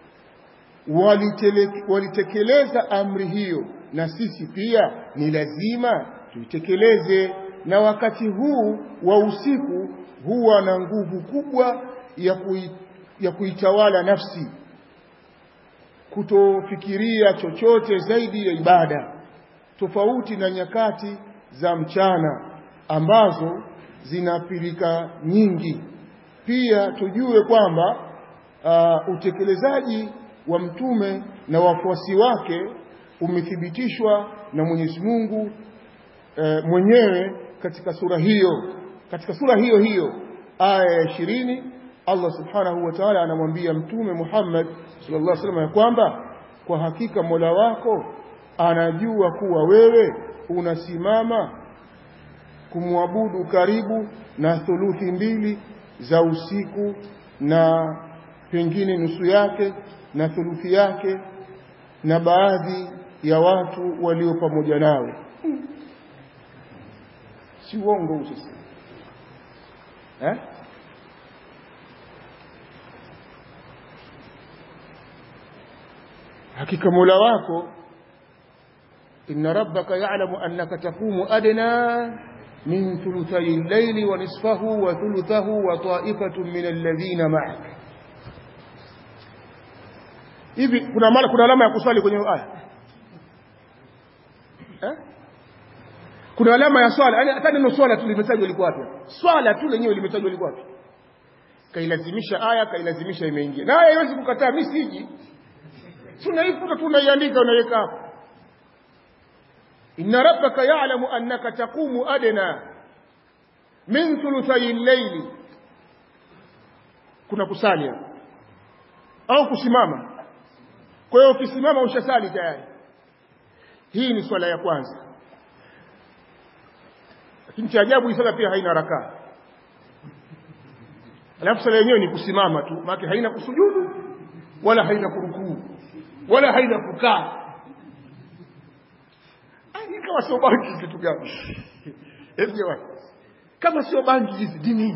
walitekeleza amri hiyo, na sisi pia ni lazima tuitekeleze. Na wakati huu wa usiku huwa na nguvu kubwa ya kui, ya kuitawala nafsi, kutofikiria chochote zaidi ya ibada, tofauti na nyakati za mchana ambazo zinapilika nyingi. Pia tujue kwamba uh, utekelezaji wa mtume na wafuasi wake umethibitishwa na Mwenyezi Mungu uh, mwenyewe katika sura hiyo. Katika sura hiyo hiyo aya ya ishirini Allah subhanahu wa ta'ala anamwambia mtume Muhammad sallallahu alaihi wasallam ya kwamba kwa hakika Mola wako anajua kuwa wewe unasimama kumwabudu karibu na thuluthi mbili za usiku na pengine nusu yake na thuluthi yake na baadhi ya watu walio pamoja nawe. Si uongo usisi eh hakika Mola wako inna rabbaka ya'lamu annaka taqumu adna min thuluthay al-layli wa nisfahu wa thuluthahu wa ta'ifatun min alladhina ma'ak. Hivi kuna mara kuna alama ya kuswali kwenye aya eh kuna alama ya swala, yani hata neno swala tu limetajwa liko wapi? Swala tu lenyewe limetajwa liko wapi? Kailazimisha aya, kailazimisha imeingia. Na aya haiwezi kukataa, mimi siji. Tunaifuta tunaiandika unaweka hapo. Inna rabbaka ya'lamu annaka taqumu adna min thuluthay al-layli. Kuna kusali au kusimama. Kwa hiyo ukisimama ushasali tayari. Hii ni swala ya kwanza. Lakini cha ajabu hii sala pia haina rakaa. Alafu sala yenyewe ni kusimama tu, maana haina kusujudu wala haina kurukuu wala haina kukaa. Ai kama sio bangi kitu gani? Hebu wapi? Kama sio bangi hizi dini.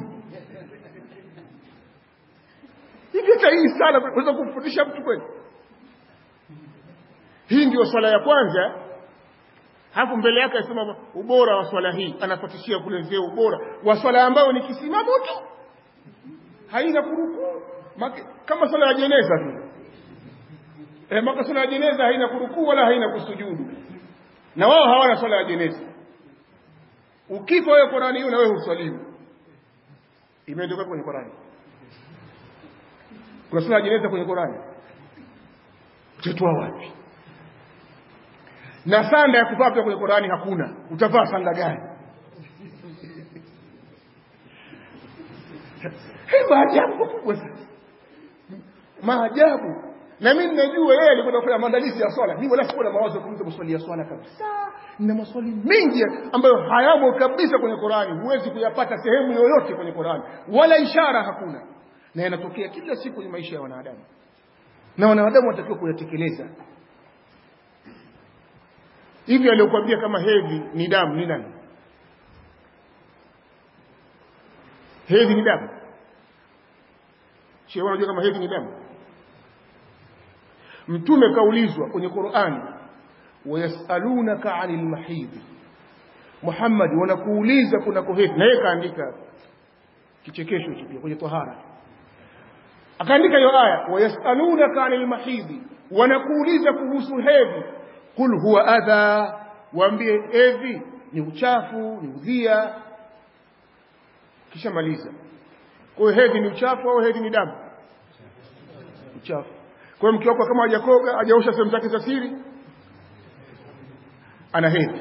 Hivi hii sala unaweza kumfundisha mtu kweli? Hii ndio swala ya kwanza. Hapo mbele yake anasema ubora wa swala hii, anafatishia kulezea ubora wa swala ambayo ni kisimamo tu, haina kurukuu, kama swala ya jeneza tu. Eh, maka swala ya jeneza haina kurukuu wala haina kusujudu. Na wao hawana swala ya jeneza. Ukifa wewe Qur'ani hiyo na wewe uswalimu. Imeandikwa kwenye Qur'ani. Kuna swala ya jeneza kwenye Qur'ani. Utatoa wapi? Na sanda ya kuvaa kwenye Qur'ani hakuna. Utavaa sanda gani? Hii maajabu makubwa sana. Maajabu. Na mimi najua yeye alikuwa anafanya maandalizi ya swala. Mimi wala sikuwa na mawazo kuuliza maswali ya swala kabisa. Nina maswali mengi ambayo hayamo kabisa kwenye Qur'ani. Huwezi kuyapata sehemu yoyote kwenye Qur'ani. Wala ishara hakuna. Na yanatokea kila siku kwenye maisha ya wanadamu. Na wanadamu watakiwa kuyatekeleza. Hivi aliyokuambia kama hedhi ni damu ni nani? Hedhi ni damu. Shehe unajua kama hedhi ni damu? Mtume kaulizwa kwenye Qur'ani, wayasalunaka 'anil mahid. Muhammad wanakuuliza kunako hedhi, na yeye kaandika kichekesho hicho kwenye tahara. Akaandika hiyo aya, wayasalunaka 'anil mahid, wanakuuliza kuhusu hedhi. Kul huwa adha, waambie hedhi ni uchafu, ni udhia. Kisha maliza, Kwa hiyo hedhi ni uchafu au hedhi ni damu? Uchafu. Kwa hiyo mke wako kama hajakoga, hajaosha sehemu zake za siri, ana hedhi.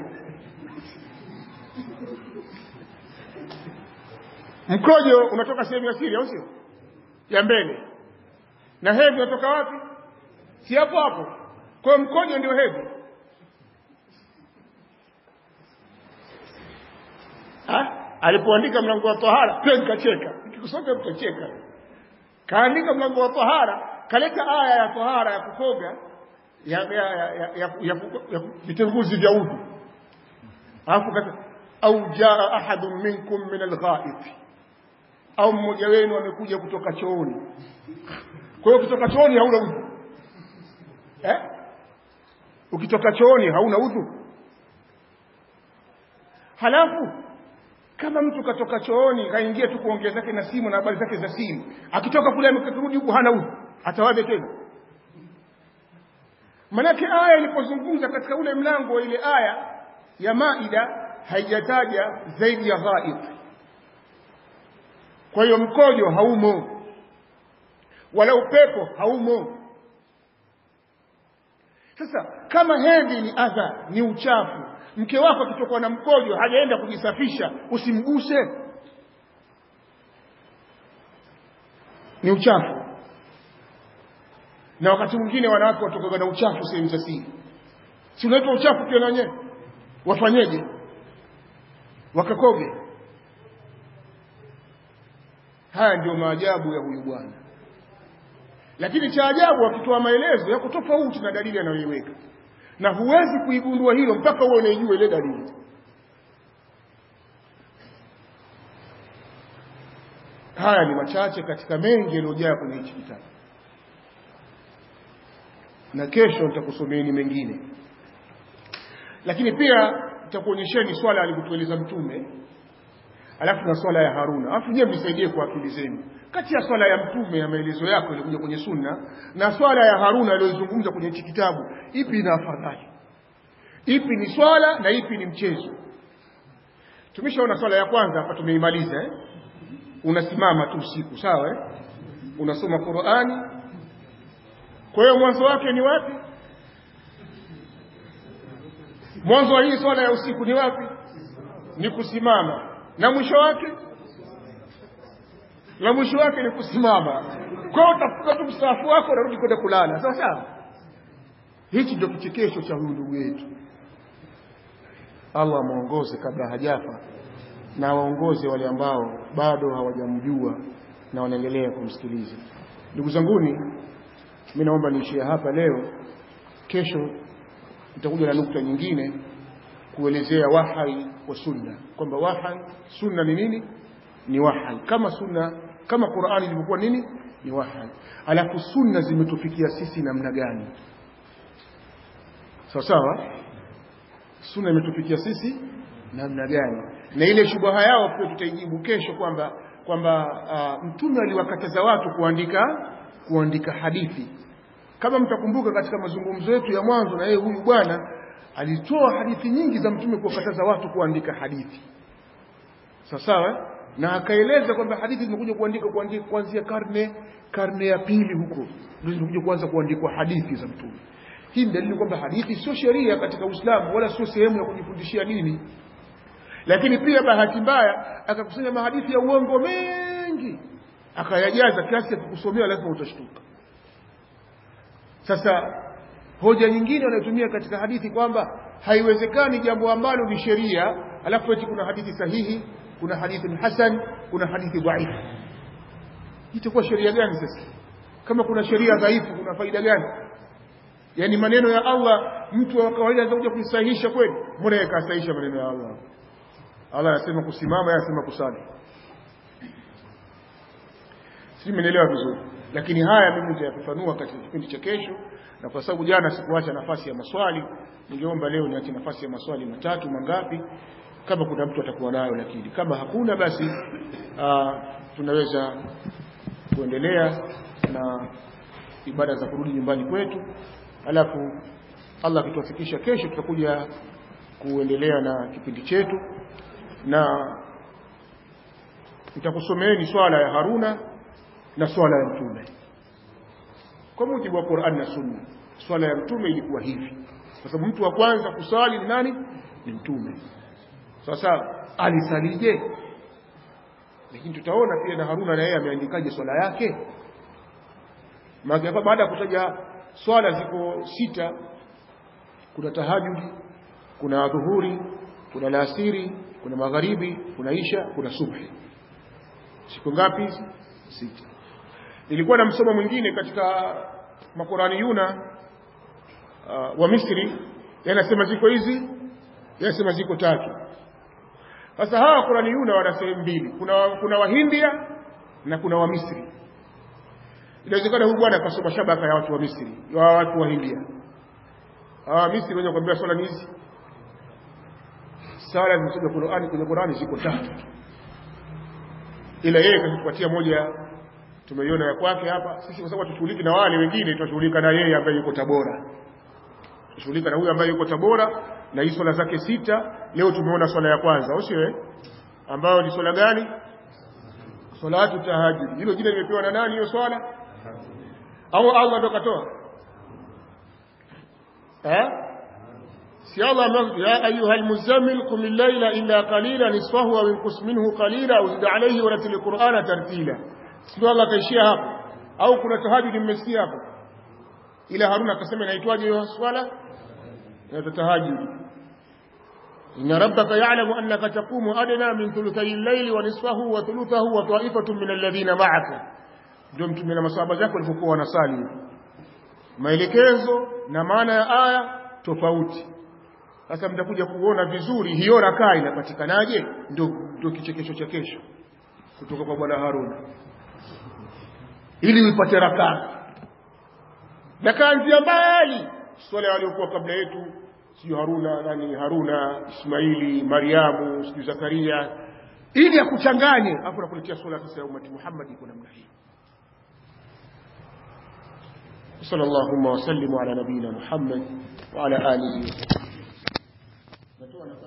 Mkojo unatoka sehemu ya siri au sio? Ya mbele. Na hedhi unatoka wapi? Si hapo hapo. Kwa hiyo mkojo ndio hedhi. Ah, alipoandika mlango wa tahara, pia nikacheka. Nikikusoma mtacheka. Kaandika mlango wa tahara, kaleta aya ya tahara ya kukoga ya ya ya ya, ya, ya vitenguzi vya udhu. Alafu kata au jaa ahadun minkum min al-gha'it, au mmoja wenu amekuja kutoka chooni. Kwa hiyo kutoka chooni hauna udhu. Eh? Ukitoka chooni hauna udhu. Halafu kama mtu katoka chooni kaingia tu kuongea zake na simu na habari zake za simu, akitoka kule amekarudi huko hana udhu, atawaje tena? Manake aya ilipozungumza katika ule mlango wa ile aya ya Maida haijataja zaidi ya ghaib. Kwa hiyo mkojo haumo, wala upepo haumo. Sasa kama hedhi ni adha, ni uchafu, mke wako akitokwa na mkojo hajaenda kujisafisha, usimguse, ni uchafu. Na wakati mwingine wanawake watoka na uchafu sehemu za siri, si unaitwa uchafu pia na wenyewe? Wafanyeje? Wakakoge. Haya ndio maajabu ya huyu bwana. Lakini cha ajabu akitoa maelezo yako tofauti na dalili anayoiweka, na huwezi kuigundua hilo mpaka uwe unajua ile dalili. Haya ni machache katika mengi yaliyojaa kwenye hiki kitabu, na kesho nitakusomeeni mengine. Lakini pia nitakuonyesheni swala alikutueleza Mtume, alafu na swala ya Haruna. Alafu je, mnisaidie kwa akili zenu, kati ya swala ya Mtume ya maelezo yako ilikuja kwenye sunna na swala ya Haruna aliyozungumza kwenye hiki kitabu, ipi ina afadhali? Ipi ni swala na ipi ni mchezo? Tumeshaona swala ya kwanza hapa, tumeimaliza eh? Unasimama tu usiku, sawa eh? Unasoma Qur'ani. Kwa hiyo mwanzo wake ni wapi? Mwanzo wa hii swala ya usiku ni wapi? Ni kusimama. Na mwisho wake? Na mwisho wake ni kusimama. Kwa hiyo utafuka tu msahafu wako na rudi kwenda kulala. Sawa sawa? Hichi ndio kichekesho cha huyu ndugu yetu. Allah muongoze kabla hajafa, na waongoze wale ambao bado hawajamjua na wanaendelea kumsikiliza. Ndugu zanguni, mimi naomba niishie hapa leo. Kesho nitakuja na nukta nyingine kuelezea wahai wa sunna, kwamba wahai sunna ni nini? Ni wahai kama sunna, kama Qur'ani ilivyokuwa nini? Ni wahai. Alafu sunna zimetufikia sisi namna gani? Sawa sawa? Sunna imetufikia sisi namna gani? Na ile shubha yao pia tutaijibu kesho, kwamba kwamba uh, Mtume aliwakataza watu kuandika kuandika hadithi. Kama mtakumbuka katika mazungumzo yetu ya mwanzo, na yeye huyu bwana alitoa hadithi nyingi za Mtume kuwakataza watu kuandika hadithi. Sawa sawa? Na akaeleza kwamba hadithi zimekuja kuandika kuandika kuanzia karne karne ya pili huko, ndio zimekuja kuanza kuandikwa hadithi za Mtume. Hii ni dalili kwamba hadithi sio sheria katika Uislamu, wala sio sehemu ya kujifundishia dini. Lakini pia bahati mbaya akakusanya mahadithi ya uongo mengi, akayajaza kiasi ya kukusomea lazima utashtuka. Sasa hoja nyingine wanayotumia katika hadithi kwamba haiwezekani jambo ambalo ni sheria, alafu eti kuna hadithi sahihi, kuna hadithi hasan, kuna hadithi dhaifu. Itakuwa sheria gani sasa? Kama kuna sheria dhaifu, kuna faida gani? Yaani maneno ya Allah mtu wa kawaida anaweza kusahihisha kweli? Mbona yeye kasahihisha maneno ya Allah? Allah anasema kusimama, yeye anasema kusali. Si mmenielewa vizuri? Lakini haya mimi nitayafafanua katika kipindi cha kesho, na kwa sababu jana sikuacha nafasi ya maswali, ningeomba leo niache nafasi ya maswali matatu mangapi, kama kuna mtu atakuwa nayo. Lakini kama hakuna, basi aa, tunaweza kuendelea na ibada za kurudi nyumbani kwetu. Alafu Allah akitufikisha kesho, tutakuja kuendelea na kipindi chetu, na nitakusomeeni swala ya Haruna na swala ya Mtume kwa mujibu wa Qur'an na Sunna. Swala ya Mtume ilikuwa hivi, kwa sababu mtu wa kwanza kusali ni nani? Ni Mtume. Sasa alisalije? Lakini tutaona pia na Haruna na yeye ameandikaje swala yake. Maana baada ya kutaja swala ziko sita, kuna tahajjud, kuna dhuhuri, kuna alasiri, kuna magharibi, kuna isha, kuna subhi. Siku ngapi? Sita. Ilikuwa na msomo mwingine katika makuraniyuna uh, wa Misri, yanasema ziko hizi, yanasema ziko tatu. Sasa hawa Quraniyuna wana sehemu mbili, kuna kuna Wahindia na kuna wa Misri. Inawezekana huyu bwana akasoma shabaka ya watu wa Misri, ya watu wa Hindia. Ah, Misri wenyewe kuambia swala hizi. Sala zilizokuja Qur'ani, kwenye Qur'ani ziko tatu. Ila yeye katupatia moja tumeiona ya kwake hapa. Sisi kwa sababu tushughuliki na wale wengine, tutashughulika na yeye ambaye yuko Tabora. Tushughulika na huyu ambaye yuko Tabora na hii swala zake sita. Leo tumeona swala ya kwanza, au sio? Ambayo ni swala gani? Salatu tahajjud. Hilo jina limepewa na nani hiyo swala? Au Allah ndo katoa? Eh? Si Allah amesema ya ayuhal muzammil qum al-layla illa qalila nisfahu aw inqus minhu qalila aw zid alayhi wa ratil qur'ana tartila. Ndio Allah kaishia hapo. Au kuna tahajjud mmesikia hapo? Ila Haruna akasema inaitwaje hiyo swala? Ya tahajjud. Inna rabbaka ya'lamu annaka taqumu adna min thuluthay al-layli wa nisfahu wa thuluthahu wa ta'ifatun min alladhina ma'aka. Ndio mtume na masahaba zake walipokuwa wanasali. Maelekezo na maana ya aya tofauti. Sasa mtakuja kuona vizuri hiyo rakaa inapatikanaje, ndio ndio kichekesho cha kesho kutoka kwa bwana Haruna. Ili uipate rakaa. Rakaa nzia mbali. Swala waliokuwa kabla yetu, sio Haruna nani Haruna, Ismaili, Mariamu, sio Zakaria, ili akuchanganye afu nakuletea swala sasa ya umati Muhammad iko namna hii. Sallallahu wa sallim ala nabina Muhammad wa ala alihi.